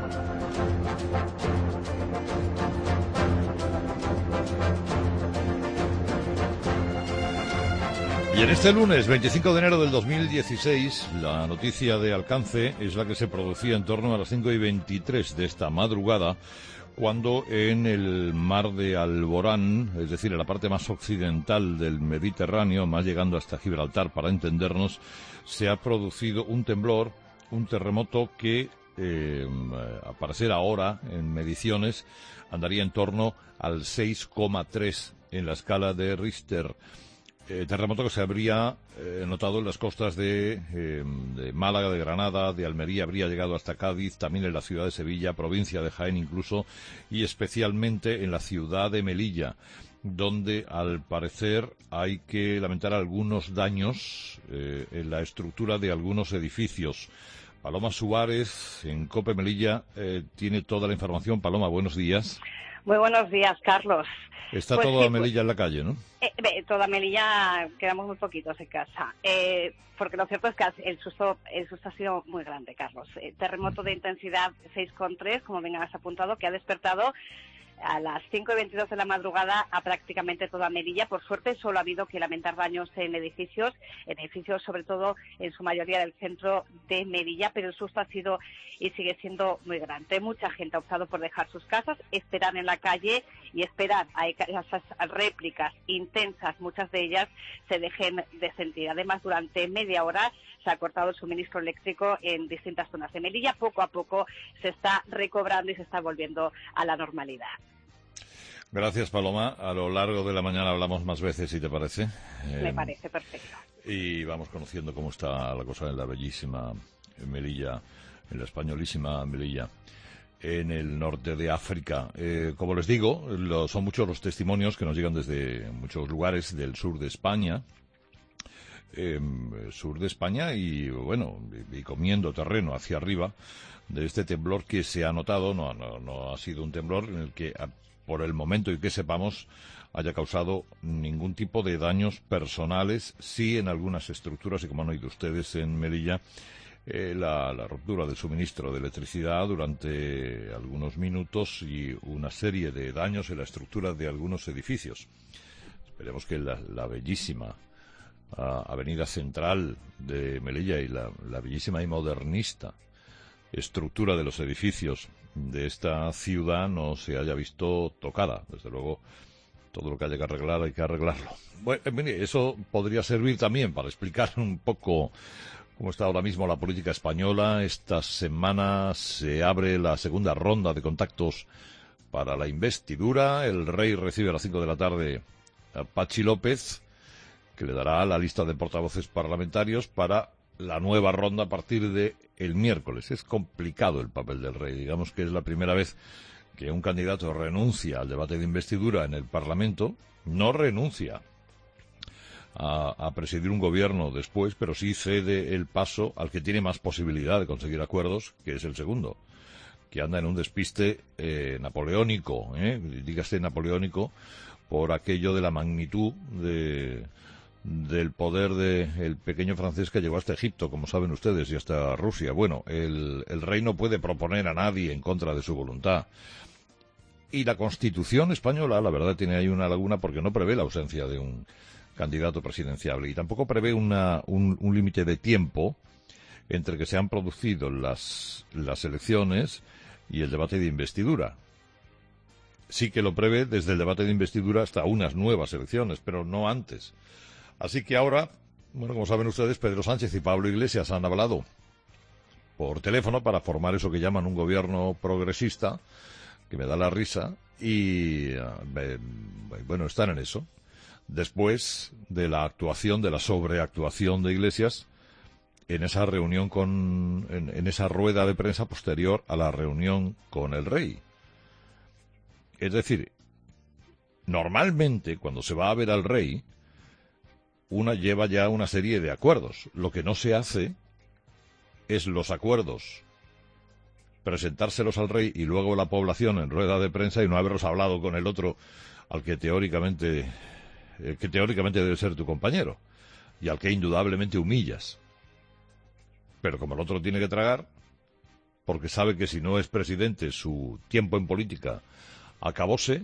Y en este lunes, veinticinco de enero del dos mil dieciséis, la noticia de alcance es la que se producía en torno a las cinco y veintitrés de esta madrugada, cuando en el mar de Alborán, es decir, en la parte más occidental del Mediterráneo, más llegando hasta Gibraltar para entendernos, se ha producido un temblor, un terremoto que, eh, a parecer ahora, en mediciones, andaría en torno al seis coma tres en la escala de Richter. Eh, terremoto que se habría eh, notado en las costas de, eh, de Málaga, de Granada, de Almería, habría llegado hasta Cádiz, también en la ciudad de Sevilla, provincia de Jaén incluso, y especialmente en la ciudad de Melilla, donde al parecer hay que lamentar algunos daños eh, en la estructura de algunos edificios. Paloma Suárez, en COPE Melilla, eh, tiene toda la información. Paloma, buenos días. Muy buenos días, Carlos. Está pues toda sí, Melilla pues, en la calle, ¿no? Eh, toda Melilla, quedamos muy poquitos en casa. Eh, porque lo cierto es que el susto, el susto ha sido muy grande, Carlos. Eh, terremoto de intensidad seis coma tres, como bien has apuntado, que ha despertado a las cinco y veintidós de la madrugada a prácticamente toda Melilla. Por suerte solo ha habido que lamentar daños en edificios, en edificios sobre todo en su mayoría del centro de Melilla, pero el susto ha sido y sigue siendo muy grande. Mucha gente ha optado por dejar sus casas, esperar en la calle y esperar a que esas réplicas intensas, muchas de ellas, se dejen de sentir. Además, durante media hora se ha cortado el suministro eléctrico en distintas zonas de Melilla. Poco a poco se está recobrando y se está volviendo a la normalidad. Gracias, Paloma. A lo largo de la mañana hablamos más veces, si te parece. Me eh, parece perfecto. Y vamos conociendo cómo está la cosa en la bellísima Melilla, en la españolísima Melilla, en el norte de África. Eh, como les digo, lo, son muchos los testimonios que nos llegan desde muchos lugares del sur de España, eh, sur de España y, bueno, y, y comiendo terreno hacia arriba de este temblor que se ha notado. No, no, no ha sido un temblor en el que, por el momento y que sepamos, haya causado ningún tipo de daños personales. Sí, en algunas estructuras, y como han oído ustedes en Melilla, eh, la, la ruptura del suministro de electricidad durante algunos minutos y una serie de daños en la estructura de algunos edificios. Esperemos que la, la bellísima uh, avenida central de Melilla y la, la bellísima y modernista estructura de los edificios de esta ciudad no se haya visto tocada. Desde luego, todo lo que haya que arreglar hay que arreglarlo. Bueno, mire, eso podría servir también para explicar un poco cómo está ahora mismo la política española. Esta semana se abre la segunda ronda de contactos para la investidura. El rey recibe a las cinco de la tarde a Pachi López, que le dará la lista de portavoces parlamentarios para la nueva ronda a partir de el miércoles. Es complicado el papel del rey. Digamos que es la primera vez que un candidato renuncia al debate de investidura en el Parlamento. No renuncia a, a presidir un gobierno después, pero sí cede el paso al que tiene más posibilidad de conseguir acuerdos, que es el segundo, que anda en un despiste eh, napoleónico, ¿eh? dígase napoleónico, por aquello de la magnitud de del poder del pequeño francés que llegó hasta Egipto, como saben ustedes, y hasta Rusia. Bueno, el, el rey no puede proponer a nadie en contra de su voluntad. Y la Constitución española, la verdad, tiene ahí una laguna porque no prevé la ausencia de un candidato presidenciable. Y tampoco prevé una, un, un límite de tiempo entre que se han producido las, las elecciones y el debate de investidura. Sí que lo prevé desde el debate de investidura hasta unas nuevas elecciones, pero no antes. Así que ahora, bueno, como saben ustedes, Pedro Sánchez y Pablo Iglesias han hablado por teléfono para formar eso que llaman un gobierno progresista, que me da la risa, y eh, bueno, están en eso. Después de la actuación, de la sobreactuación de Iglesias en esa reunión con, en, en esa rueda de prensa posterior a la reunión con el rey. Es decir, normalmente cuando se va a ver al rey, una lleva ya una serie de acuerdos. Lo que no se hace es los acuerdos, presentárselos al rey y luego la población en rueda de prensa y no haberlos hablado con el otro al que teóricamente, eh, que teóricamente debe ser tu compañero y al que indudablemente humillas. Pero como el otro tiene que tragar, porque sabe que si no es presidente su tiempo en política acabóse,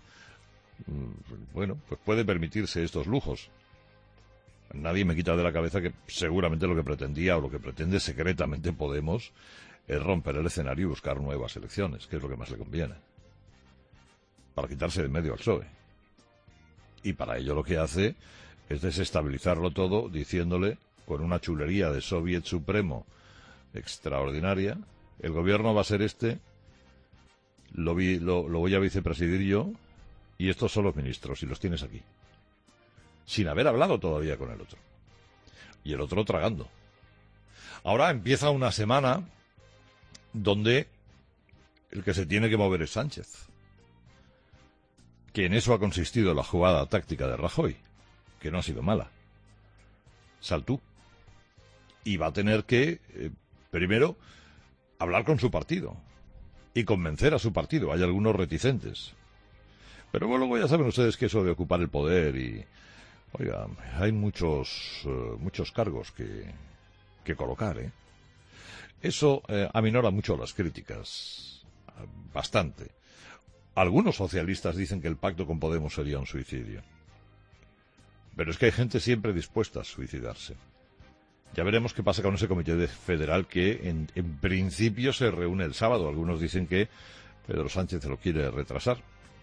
bueno, pues puede permitirse estos lujos. Nadie me quita de la cabeza que seguramente lo que pretendía o lo que pretende secretamente Podemos es romper el escenario y buscar nuevas elecciones, que es lo que más le conviene, para quitarse de medio al P S O E. Y para ello lo que hace es desestabilizarlo todo diciéndole, con una chulería de Soviet Supremo extraordinaria, el gobierno va a ser este, Lo, vi, lo, lo voy a vicepresidir yo, y estos son los ministros, y los tienes aquí. Sin haber hablado todavía con el otro. Y el otro tragando. Ahora empieza una semana donde el que se tiene que mover es Sánchez. Que en eso ha consistido la jugada táctica de Rajoy, que no ha sido mala. Sal tú. Y va a tener que, eh, primero, hablar con su partido. Y convencer a su partido. Hay algunos reticentes. Pero bueno, luego ya saben ustedes que eso de ocupar el poder y... Oiga, hay muchos uh, muchos cargos que, que colocar, ¿eh? Eso eh, aminora mucho las críticas. Bastante. Algunos socialistas dicen que el pacto con Podemos sería un suicidio. Pero es que hay gente siempre dispuesta a suicidarse. Ya veremos qué pasa con ese comité federal que en, en principio se reúne el sábado. Algunos dicen que Pedro Sánchez lo quiere retrasar.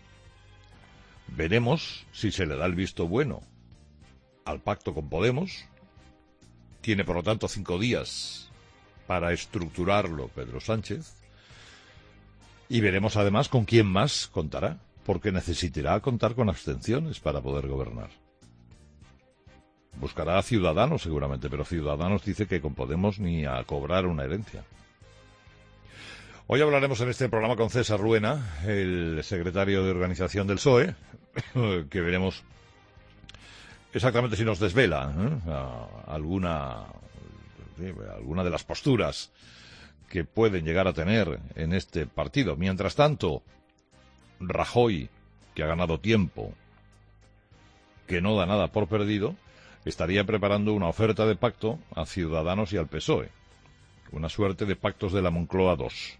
Veremos si se le da el visto bueno al pacto con Podemos. Tiene, por lo tanto, cinco días para estructurarlo Pedro Sánchez. Y veremos además con quién más contará, porque necesitará contar con abstenciones para poder gobernar. Buscará a Ciudadanos seguramente, pero Ciudadanos dice que con Podemos ni a cobrar una herencia. Hoy hablaremos en este programa con César Ruena, el secretario de organización del P S O E, que veremos exactamente si nos desvela ¿eh? a, alguna, sí, alguna de las posturas que pueden llegar a tener en este partido. Mientras tanto, Rajoy, que ha ganado tiempo, que no da nada por perdido, estaría preparando una oferta de pacto a Ciudadanos y al P S O E. Una suerte de pactos de la Moncloa dos,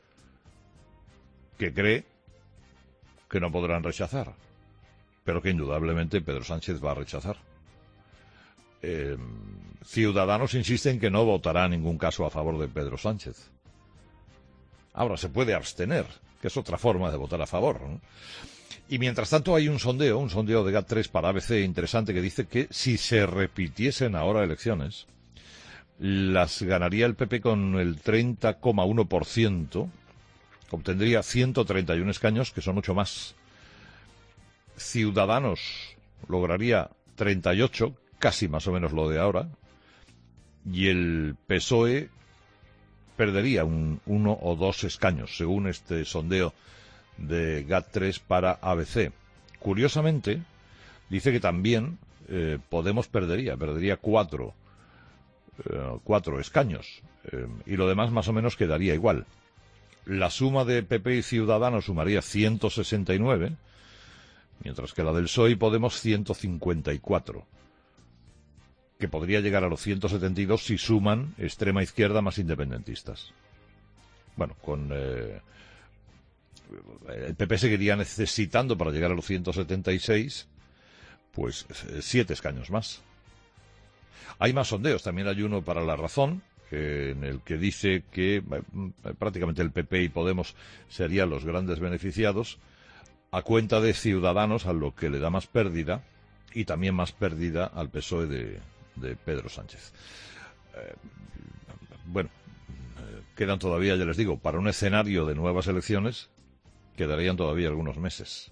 que cree que no podrán rechazar, pero que indudablemente Pedro Sánchez va a rechazar. Eh, Ciudadanos insiste en que no votará en ningún caso a favor de Pedro Sánchez. Ahora se puede abstener, que es otra forma de votar a favor, ¿no? Y mientras tanto hay un sondeo, un sondeo de GAT tres para A B C interesante que dice que si se repitiesen ahora elecciones, las ganaría el P P con el treinta coma uno por ciento, obtendría ciento treinta y uno escaños, que son ocho más. Ciudadanos lograría treinta y ocho, casi más o menos lo de ahora, y el P S O E perdería un uno o dos escaños, según este sondeo de GAT tres para A B C. Curiosamente, dice que también eh, Podemos perdería, perdería cuatro, eh, cuatro escaños, eh, y lo demás más o menos quedaría igual. La suma de P P y Ciudadanos sumaría ciento sesenta y nueve, mientras que la del P S O E y Podemos ciento cincuenta y cuatro, que podría llegar a los ciento setenta y dos si suman extrema izquierda más independentistas. Bueno, con... Eh, el P P seguiría necesitando para llegar a los ciento setenta y seis, pues siete escaños más. Hay más sondeos, también hay uno para La Razón, que, en el que dice que eh, prácticamente el P P y Podemos serían los grandes beneficiados, a cuenta de Ciudadanos, a lo que le da más pérdida, y también más pérdida al P S O E de, de Pedro Sánchez. Eh, bueno, eh, quedan todavía, ya les digo, para un escenario de nuevas elecciones, quedarían todavía algunos meses.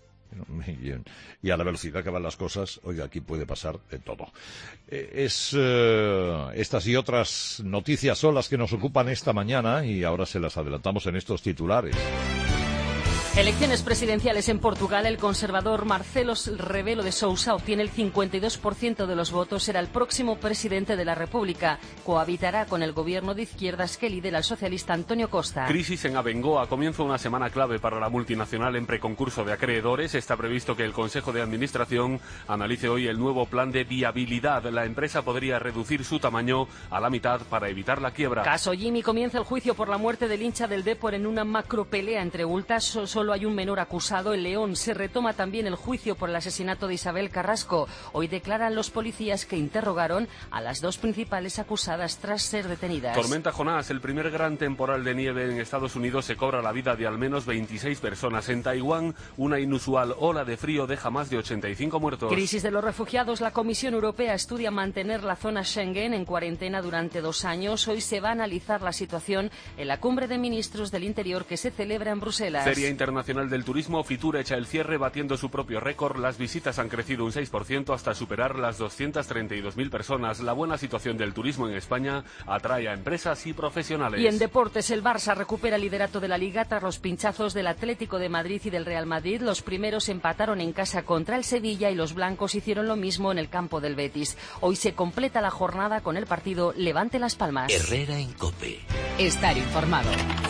Y a la velocidad que van las cosas, oiga, aquí puede pasar de todo. Eh, es eh, estas y otras noticias son las que nos ocupan esta mañana, y ahora se las adelantamos en estos titulares. Elecciones presidenciales en Portugal. El conservador Marcelo Rebelo de Sousa obtiene el cincuenta y dos por ciento de los votos. Será el próximo presidente de la República. Cohabitará con el gobierno de izquierdas que lidera el socialista Antonio Costa. Crisis en Abengoa. Comienza una semana clave para la multinacional en preconcurso de acreedores. Está previsto que el Consejo de Administración analice hoy el nuevo plan de viabilidad. La empresa podría reducir su tamaño a la mitad para evitar la quiebra. Caso Jimmy. Comienza el juicio por la muerte del hincha del Depor en una macropelea entre ultras. Solo hay un menor acusado, el León. Se retoma también el juicio por el asesinato de Isabel Carrasco. Hoy declaran los policías que interrogaron a las dos principales acusadas tras ser detenidas. Tormenta Jonás. El primer gran temporal de nieve en Estados Unidos se cobra la vida de al menos veintiséis personas. En Taiwán, una inusual ola de frío deja más de ochenta y cinco muertos. Crisis de los refugiados. La Comisión Europea estudia mantener la zona Schengen en cuarentena durante dos años. Hoy se va a analizar la situación en la cumbre de ministros del Interior que se celebra en Bruselas. Feria Internacional del Turismo. Fitur echa el cierre batiendo su propio récord. Las visitas han crecido un seis por ciento hasta superar las doscientas treinta y dos mil personas. La buena situación del turismo en España atrae a empresas y profesionales. Y en deportes, el Barça recupera el liderato de la Liga tras los pinchazos del Atlético de Madrid y del Real Madrid. Los primeros empataron en casa contra el Sevilla y los blancos hicieron lo mismo en el campo del Betis. Hoy se completa la jornada con el partido Levante Las Palmas. Herrera en COPE. Estar informado.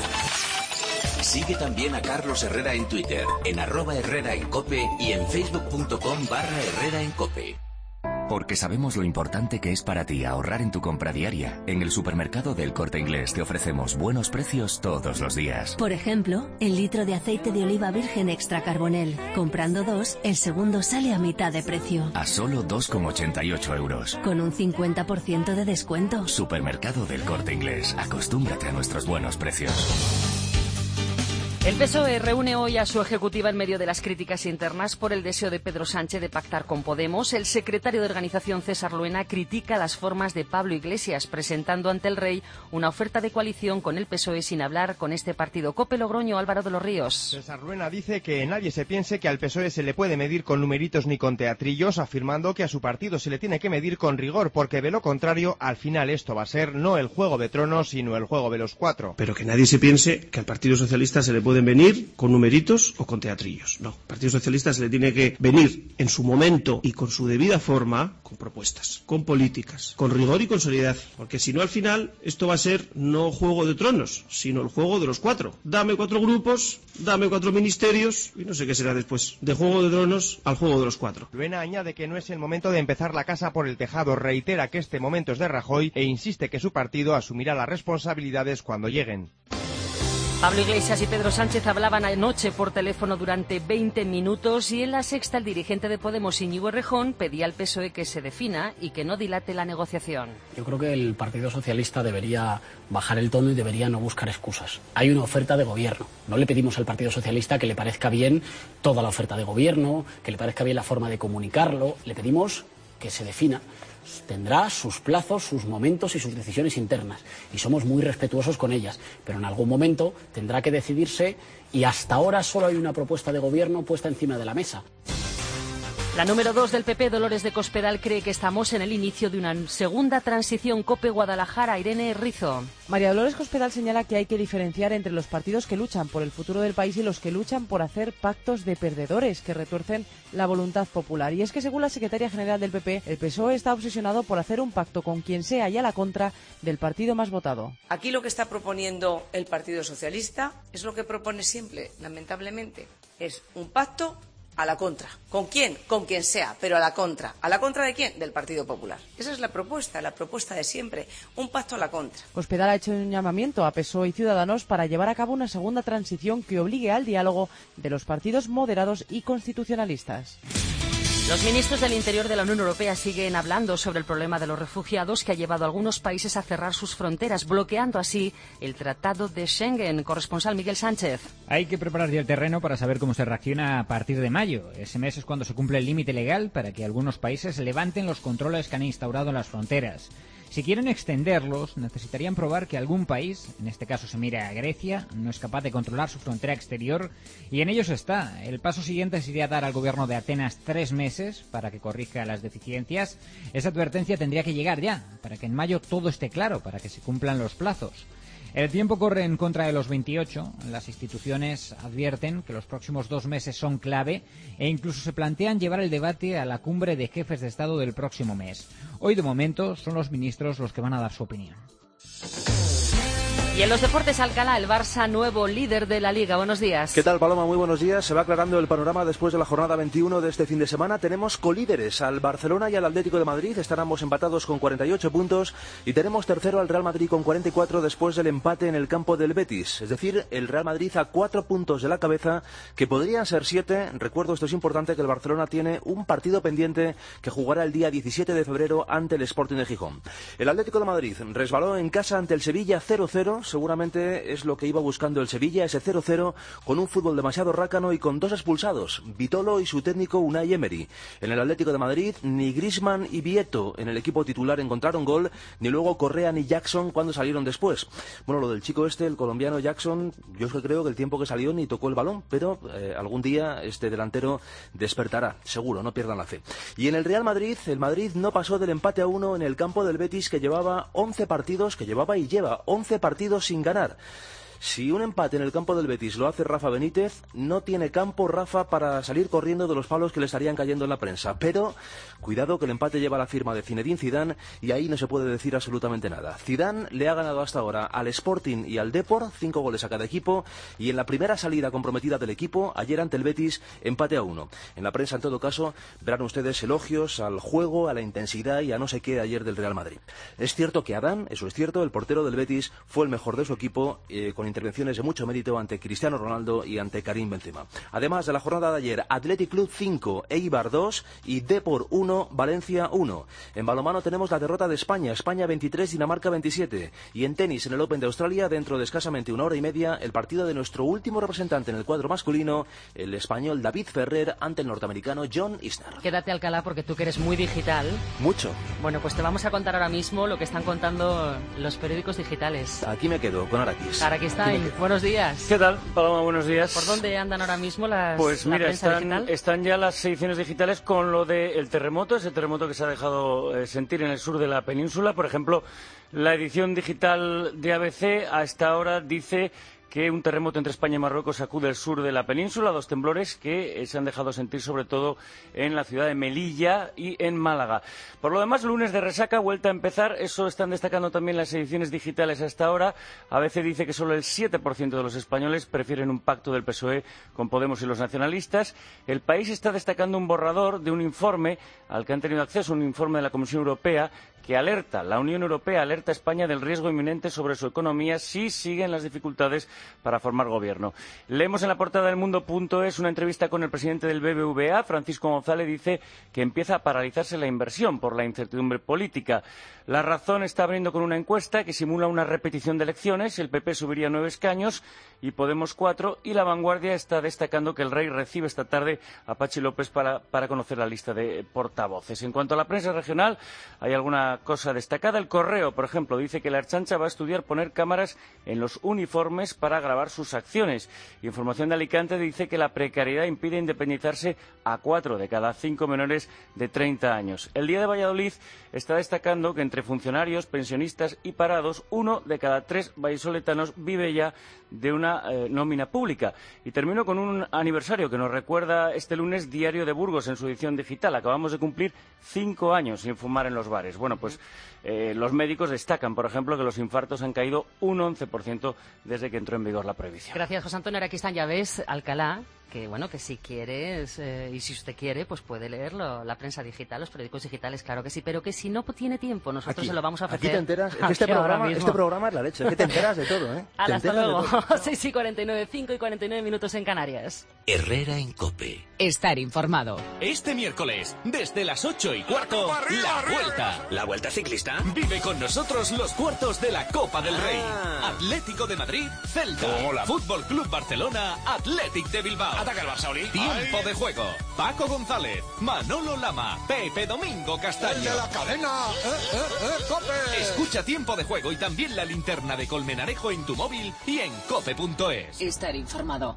Sigue también a Carlos Herrera en Twitter, en arroba Herrera en COPE y en facebook.com barra Herrera en COPE. Porque sabemos lo importante que es para ti ahorrar en tu compra diaria. En el supermercado del Corte Inglés te ofrecemos buenos precios todos los días. Por ejemplo, el litro de aceite de oliva virgen extra carbonel. Comprando dos, el segundo sale a mitad de precio. A solo dos coma ochenta y ocho euros. Con un cincuenta por ciento de descuento. Supermercado del Corte Inglés. Acostúmbrate a nuestros buenos precios. El P S O E reúne hoy a su ejecutiva en medio de las críticas internas por el deseo de Pedro Sánchez de pactar con Podemos. El secretario de organización, César Luena, critica las formas de Pablo Iglesias, presentando ante el rey una oferta de coalición con el P S O E sin hablar con este partido. COPE Logroño, Álvaro de los Ríos. César Luena dice que nadie se piense que al P S O E se le puede medir con numeritos ni con teatrillos, afirmando que a su partido se le tiene que medir con rigor, porque de lo contrario, al final esto va a ser no el juego de tronos, sino el juego de los cuatro. Pero que nadie se piense que al Partido Socialista se le puede pueden venir con numeritos o con teatrillos. No, al Partido Socialista se le tiene que venir en su momento y con su debida forma, con propuestas, con políticas, con rigor y con seriedad, porque si no al final esto va a ser no Juego de Tronos, sino el juego de los cuatro. Dame cuatro grupos, dame cuatro ministerios y no sé qué será después. De Juego de Tronos al juego de los cuatro. Luena añade que no es el momento de empezar la casa por el tejado, reitera que este momento es de Rajoy e insiste que su partido asumirá las responsabilidades cuando lleguen. Pablo Iglesias y Pedro Sánchez hablaban anoche por teléfono durante veinte minutos y en La Sexta el dirigente de Podemos, Íñigo Errejón, pedía al P S O E que se defina y que no dilate la negociación. Yo creo que el Partido Socialista debería bajar el tono y debería no buscar excusas. Hay una oferta de gobierno. No le pedimos al Partido Socialista que le parezca bien toda la oferta de gobierno, que le parezca bien la forma de comunicarlo. Le pedimos que se defina. Tendrá sus plazos, sus momentos y sus decisiones internas y somos muy respetuosos con ellas, pero en algún momento tendrá que decidirse y hasta ahora solo hay una propuesta de gobierno puesta encima de la mesa. La número dos del P P, Dolores de Cospedal, cree que estamos en el inicio de una segunda transición. COPE Guadalajara, Irene Rizo. María Dolores Cospedal señala que hay que diferenciar entre los partidos que luchan por el futuro del país y los que luchan por hacer pactos de perdedores que retuercen la voluntad popular. Y es que según la secretaria general del P P, el P S O E está obsesionado por hacer un pacto con quien sea y a la contra del partido más votado. Aquí lo que está proponiendo el Partido Socialista es lo que propone siempre, lamentablemente, es un pacto a la contra. ¿Con quién? Con quien sea, pero a la contra. ¿A la contra de quién? Del Partido Popular. Esa es la propuesta, la propuesta de siempre. Un pacto a la contra. Cospedal ha hecho un llamamiento a P S O E y Ciudadanos para llevar a cabo una segunda transición que obligue al diálogo de los partidos moderados y constitucionalistas. Los ministros del Interior de la Unión Europea siguen hablando sobre el problema de los refugiados que ha llevado a algunos países a cerrar sus fronteras, bloqueando así el Tratado de Schengen. Corresponsal Miguel Sánchez. Hay que preparar ya el terreno para saber cómo se reacciona a partir de mayo. Ese mes es cuando se cumple el límite legal para que algunos países levanten los controles que han instaurado en las fronteras. Si quieren extenderlos, necesitarían probar que algún país, en este caso se mira a Grecia, no es capaz de controlar su frontera exterior, y en ellos está. El paso siguiente sería dar al gobierno de Atenas tres meses para que corrija las deficiencias. Esa advertencia tendría que llegar ya, para que en mayo todo esté claro, para que se cumplan los plazos. El tiempo corre en contra de los veintiocho. Las instituciones advierten que los próximos dos meses son clave e incluso se plantean llevar el debate a la cumbre de jefes de Estado del próximo mes. Hoy, de momento, son los ministros los que van a dar su opinión. Y en los deportes, Alcalá, el Barça nuevo líder de la Liga. Buenos días. ¿Qué tal, Paloma? Muy buenos días. Se va aclarando el panorama después de la jornada veintiuno de este fin de semana. Tenemos colíderes al Barcelona y al Atlético de Madrid. Están ambos empatados con cuarenta y ocho puntos. Y tenemos tercero al Real Madrid con cuarenta y cuatro después del empate en el campo del Betis. Es decir, el Real Madrid a cuatro puntos de la cabeza, que podrían ser siete. Recuerdo, esto es importante, que el Barcelona tiene un partido pendiente que jugará el día diecisiete de febrero ante el Sporting de Gijón. El Atlético de Madrid resbaló en casa ante el Sevilla cero cero. Seguramente es lo que iba buscando el Sevilla, ese cero cero, con un fútbol demasiado rácano y con dos expulsados, Vitolo y su técnico Unai Emery. En el Atlético de Madrid, ni Griezmann y Vieto en el equipo titular encontraron gol, ni luego Correa ni Jackson cuando salieron después. Bueno, lo del chico este, el colombiano Jackson, yo es que creo que el tiempo que salió ni tocó el balón, pero eh, algún día este delantero despertará, seguro, no pierdan la fe. Y en el Real Madrid, el Madrid no pasó del empate a uno en el campo del Betis, que llevaba once partidos, que llevaba y lleva once partidos sin ganar. Si un empate en el campo del Betis lo hace Rafa Benítez, no tiene campo Rafa para salir corriendo de los palos que le estarían cayendo en la prensa. Pero cuidado, que el empate lleva la firma de Zinedine Zidane y ahí no se puede decir absolutamente nada. Zidane le ha ganado hasta ahora al Sporting y al Depor, cinco goles a cada equipo, y en la primera salida comprometida del equipo, ayer ante el Betis, empate a uno. En la prensa, en todo caso, verán ustedes elogios al juego, a la intensidad y a no sé qué ayer del Real Madrid. Es cierto que Adán, eso es cierto, el portero del Betis, fue el mejor de su equipo, eh, con intervenciones de mucho mérito ante Cristiano Ronaldo y ante Karim Benzema. Además de la jornada de ayer, Athletic Club cinco, Eibar dos y Depor uno, Valencia uno. En balonmano tenemos la derrota de España, España veintitrés, Dinamarca veintisiete. Y en tenis, en el Open de Australia, dentro de escasamente una hora y media, el partido de nuestro último representante en el cuadro masculino, el español David Ferrer, ante el norteamericano John Isner. Quédate, Alcalá, porque tú que eres muy digital. Mucho. Bueno, pues te vamos a contar ahora mismo lo que están contando los periódicos digitales. Aquí me quedo, con Araquis. Araquis Time. Buenos días. ¿Qué tal, Paloma? Buenos días. ¿Por dónde andan ahora mismo las Pues mira, la prensa están, digital? están ya las ediciones digitales con lo del terremoto, ese terremoto que se ha dejado eh, sentir en el sur de la península. Por ejemplo, la edición digital de A B C a esta hora dice que un terremoto entre España y Marruecos sacude el sur de la península, dos temblores que eh, se han dejado sentir sobre todo en la ciudad de Melilla y en Málaga. Por lo demás, lunes de resaca, vuelta a empezar, eso están destacando también las ediciones digitales a esta hora. A veces dice que solo el siete por ciento de los españoles prefieren un pacto del P S O E con Podemos y los nacionalistas. El País está destacando un borrador de un informe al que han tenido acceso, un informe de la Comisión Europea, que alerta, la Unión Europea alerta a España del riesgo inminente sobre su economía si siguen las dificultades para formar gobierno. Leemos en la portada del Mundo punto es una entrevista con el presidente del B B V A, Francisco González, dice que empieza a paralizarse la inversión por la incertidumbre política. La Razón está abriendo con una encuesta que simula una repetición de elecciones, el P P subiría nueve escaños y Podemos cuatro, y La Vanguardia está destacando que el Rey recibe esta tarde a Pachi López para, para conocer la lista de portavoces. En cuanto a la prensa regional, hay alguna cosa destacada. El Correo, por ejemplo, dice que la Ertzaintza va a estudiar poner cámaras en los uniformes para grabar sus acciones. Información de Alicante dice que la precariedad impide independizarse a cuatro de cada cinco menores de treinta años. El Día de Valladolid está destacando que entre funcionarios, pensionistas y parados, uno de cada tres vallisoletanos vive ya de una eh, nómina pública. Y termino con un aniversario que nos recuerda este lunes Diario de Burgos en su edición digital. Acabamos de cumplir cinco años sin fumar en los bares. Bueno, pues eh, los médicos destacan, por ejemplo, que los infartos han caído un once por ciento desde que entró en vigor la prohibición. Gracias, José Antonio. Ahora aquí están, ya ves, Alcalá, que bueno, que si quieres eh, y si usted quiere, pues puede leerlo, la prensa digital, los periódicos digitales, claro que sí, pero que si no tiene tiempo, nosotros aquí, se lo vamos a ofrecer. Aquí te enteras, es que este programa, este programa es la leche, es que te enteras de todo, ¿eh? Ala, te hasta luego. todo. seis y cuarenta y nueve, cinco y cuarenta y nueve minutos en Canarias. Herrera en COPE. Estar informado. Este miércoles, desde las ocho y cuarto, la Vuelta. ¿La Vuelta Ciclista? Vive con nosotros los cuartos de la Copa del Rey. Ah. Atlético de Madrid, Celta. Hola. Fútbol Club Barcelona, Athletic de Bilbao. Ataca el Barça, Oli. Tiempo Ay. de juego. Paco González, Manolo Lama, Pepe Domingo Castaño. ¡El de la cadena! ¡Eh, eh, eh, Cope! Escucha Tiempo de Juego y también la linterna de Colmenarejo en tu móvil y en cope punto es. Estar informado.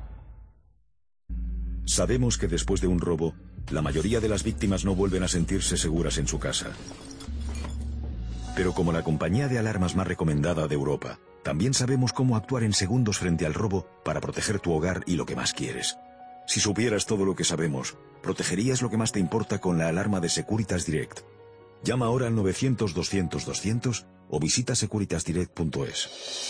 Sabemos que después de un robo, la mayoría de las víctimas no vuelven a sentirse seguras en su casa. Pero como la compañía de alarmas más recomendada de Europa, también sabemos cómo actuar en segundos frente al robo para proteger tu hogar y lo que más quieres. Si supieras todo lo que sabemos, protegerías lo que más te importa con la alarma de Securitas Direct. Llama ahora al novecientos, doscientos, doscientos o visita securitas direct punto es.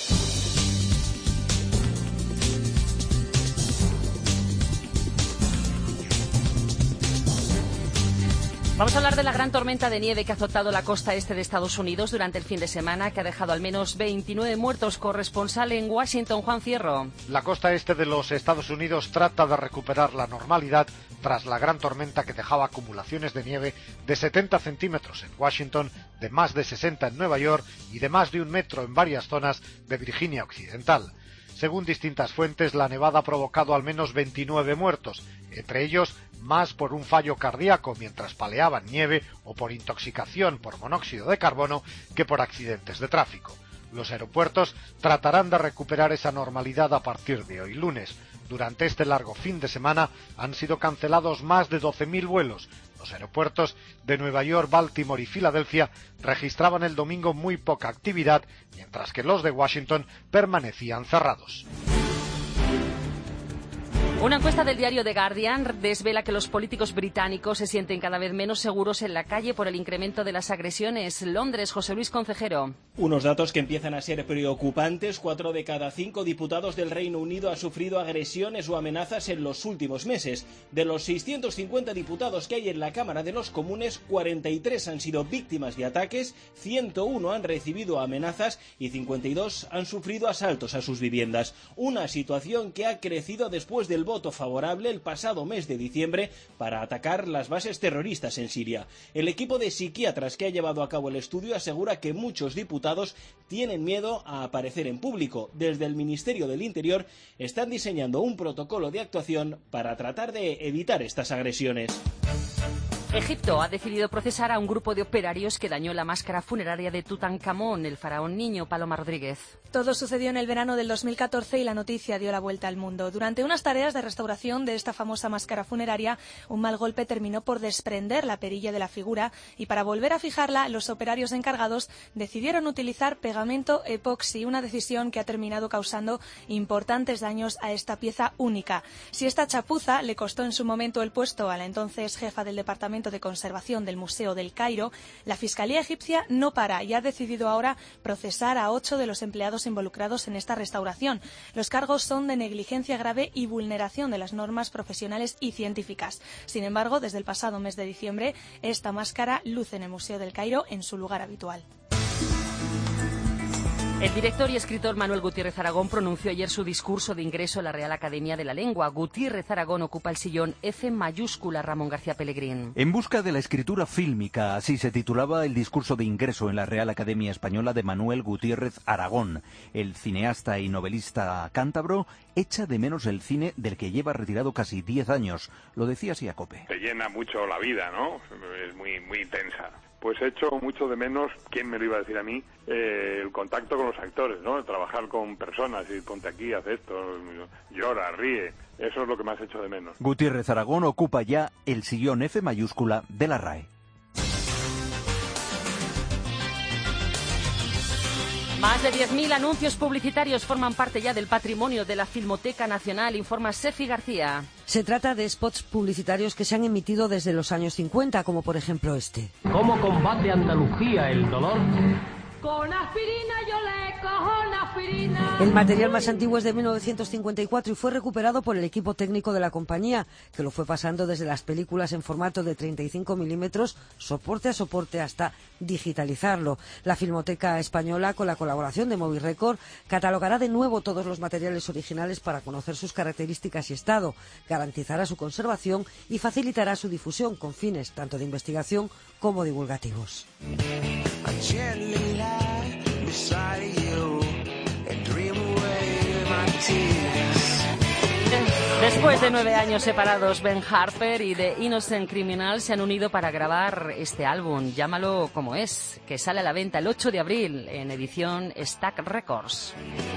Vamos a hablar de la gran tormenta de nieve que ha azotado la costa este de Estados Unidos durante el fin de semana, que ha dejado al menos veintinueve muertos. Corresponsal en Washington, Juan Fierro. La costa este de los Estados Unidos trata de recuperar la normalidad tras la gran tormenta que dejaba acumulaciones de nieve de setenta centímetros en Washington, de más de sesenta en Nueva York y de más de un metro en varias zonas de Virginia Occidental. Según distintas fuentes, la nevada ha provocado al menos veintinueve muertos, entre ellos más por un fallo cardíaco mientras paleaban nieve o por intoxicación por monóxido de carbono que por accidentes de tráfico. Los aeropuertos tratarán de recuperar esa normalidad a partir de hoy lunes. Durante este largo fin de semana han sido cancelados más de doce mil vuelos. Los aeropuertos de Nueva York, Baltimore y Filadelfia registraban el domingo muy poca actividad, mientras que los de Washington permanecían cerrados. Una encuesta del diario The Guardian desvela que los políticos británicos se sienten cada vez menos seguros en la calle por el incremento de las agresiones. Londres, José Luis Concejero. Unos datos que empiezan a ser preocupantes. Cuatro de cada cinco diputados del Reino Unido ha sufrido agresiones o amenazas en los últimos meses. De los seiscientos cincuenta diputados que hay en la Cámara de los Comunes, cuarenta y tres han sido víctimas de ataques, ciento uno han recibido amenazas y cincuenta y dos han sufrido asaltos a sus viviendas. Una situación que ha crecido después del voto favorable el pasado mes de diciembre para atacar las bases terroristas en Siria. El equipo de psiquiatras que ha llevado a cabo el estudio asegura que muchos diputados tienen miedo a aparecer en público. Desde el Ministerio del Interior están diseñando un protocolo de actuación para tratar de evitar estas agresiones. Egipto ha decidido procesar a un grupo de operarios que dañó la máscara funeraria de Tutankamón, el faraón niño. Paloma Rodríguez. Todo sucedió en el verano del dos mil catorce y la noticia dio la vuelta al mundo. Durante unas tareas de restauración de esta famosa máscara funeraria, un mal golpe terminó por desprender la perilla de la figura y para volver a fijarla, los operarios encargados decidieron utilizar pegamento epoxi, una decisión que ha terminado causando importantes daños a esta pieza única. Si esta chapuza le costó en su momento el puesto a la entonces jefa del departamento de conservación del Museo del Cairo, la Fiscalía egipcia no para y ha decidido ahora procesar a ocho de los empleados involucrados en esta restauración. Los cargos son de negligencia grave y vulneración de las normas profesionales y científicas. Sin embargo, desde el pasado mes de diciembre, esta máscara luce en el Museo del Cairo en su lugar habitual. El director y escritor Manuel Gutiérrez Aragón pronunció ayer su discurso de ingreso a la Real Academia de la Lengua. Gutiérrez Aragón ocupa el sillón F mayúscula Ramón García Pellegrín. En busca de la escritura fílmica, así se titulaba el discurso de ingreso en la Real Academia Española de Manuel Gutiérrez Aragón. El cineasta y novelista cántabro echa de menos el cine del que lleva retirado casi diez años. Lo decía así a COPE. Te llena mucho la vida, ¿no? Es muy, muy intensa. Pues he hecho mucho de menos, ¿quién me lo iba a decir a mí? Eh, el contacto con los actores, ¿no? El trabajar con personas y ponte aquí, haz esto, llora, ríe. Eso es lo que más he hecho de menos. Gutiérrez Aragón ocupa ya el sillón F mayúscula de la RAE. Más de diez mil anuncios publicitarios forman parte ya del patrimonio de la Filmoteca Nacional, informa Sefi García. Se trata de spots publicitarios que se han emitido desde los años cincuenta, como por ejemplo este. ¿Cómo combate Andalucía el dolor? Con aspirina yo le cojo una aspirina. El material más antiguo es de mil novecientos cincuenta y cuatro y fue recuperado por el equipo técnico de la compañía, que lo fue pasando desde las películas en formato de treinta y cinco milímetros, soporte a soporte, hasta digitalizarlo. La Filmoteca Española, con la colaboración de Movie Record, catalogará de nuevo todos los materiales originales para conocer sus características y estado, garantizará su conservación y facilitará su difusión con fines tanto de investigación como divulgativos. Después de nueve años separados, Ben Harper y The Innocent Criminal se han unido para grabar este álbum, llámalo como es, que sale a la venta el ocho de abril en edición Stack Records.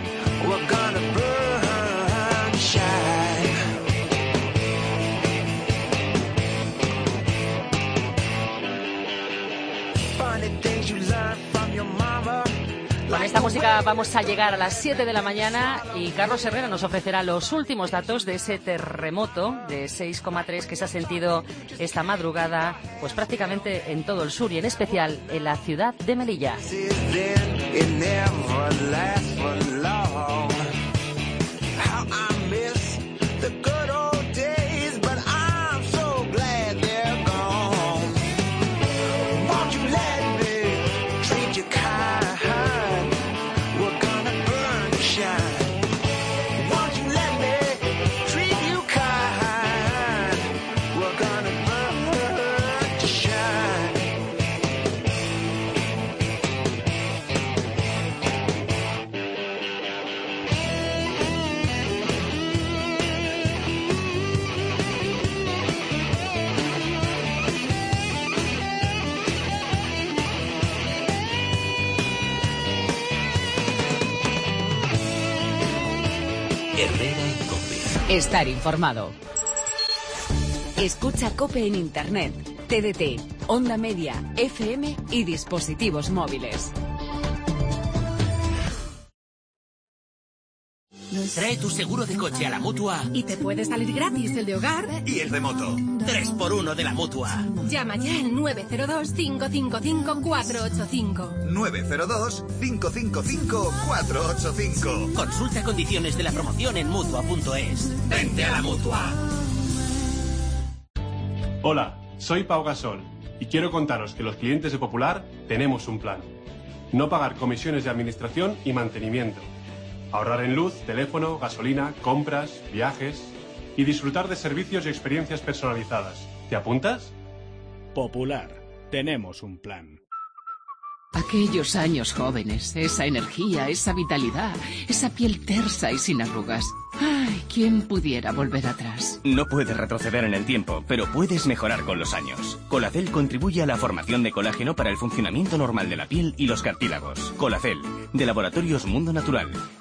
Con esta música vamos a llegar a las siete de la mañana y Carlos Herrera nos ofrecerá los últimos datos de ese terremoto de seis coma tres que se ha sentido esta madrugada, pues prácticamente en todo el sur y en especial en la ciudad de Melilla. Estar informado. Escucha COPE en Internet, T D T, Onda Media, F M y dispositivos móviles. Trae tu seguro de coche a la Mutua y te puede salir gratis el de hogar y el de moto. tres por uno de la Mutua. Llama ya al nueve cero dos, cinco cinco cinco, cuatro ocho cinco. nueve cero dos, cinco cinco cinco, cuatro ocho cinco. Consulta condiciones de la promoción en Mutua punto es. ¡Vente a la Mutua! Hola, soy Pau Gasol y quiero contaros que los clientes de Popular tenemos un plan. No pagar comisiones de administración y mantenimiento. Ahorrar en luz, teléfono, gasolina, compras, viajes y disfrutar de servicios y experiencias personalizadas. ¿Te apuntas? Popular. Tenemos un plan. Aquellos años jóvenes, esa energía, esa vitalidad, esa piel tersa y sin arrugas. Ay, ¿quién pudiera volver atrás? No puedes retroceder en el tiempo, pero puedes mejorar con los años. Colacel contribuye a la formación de colágeno para el funcionamiento normal de la piel y los cartílagos. Colacel, de Laboratorios Mundo Natural.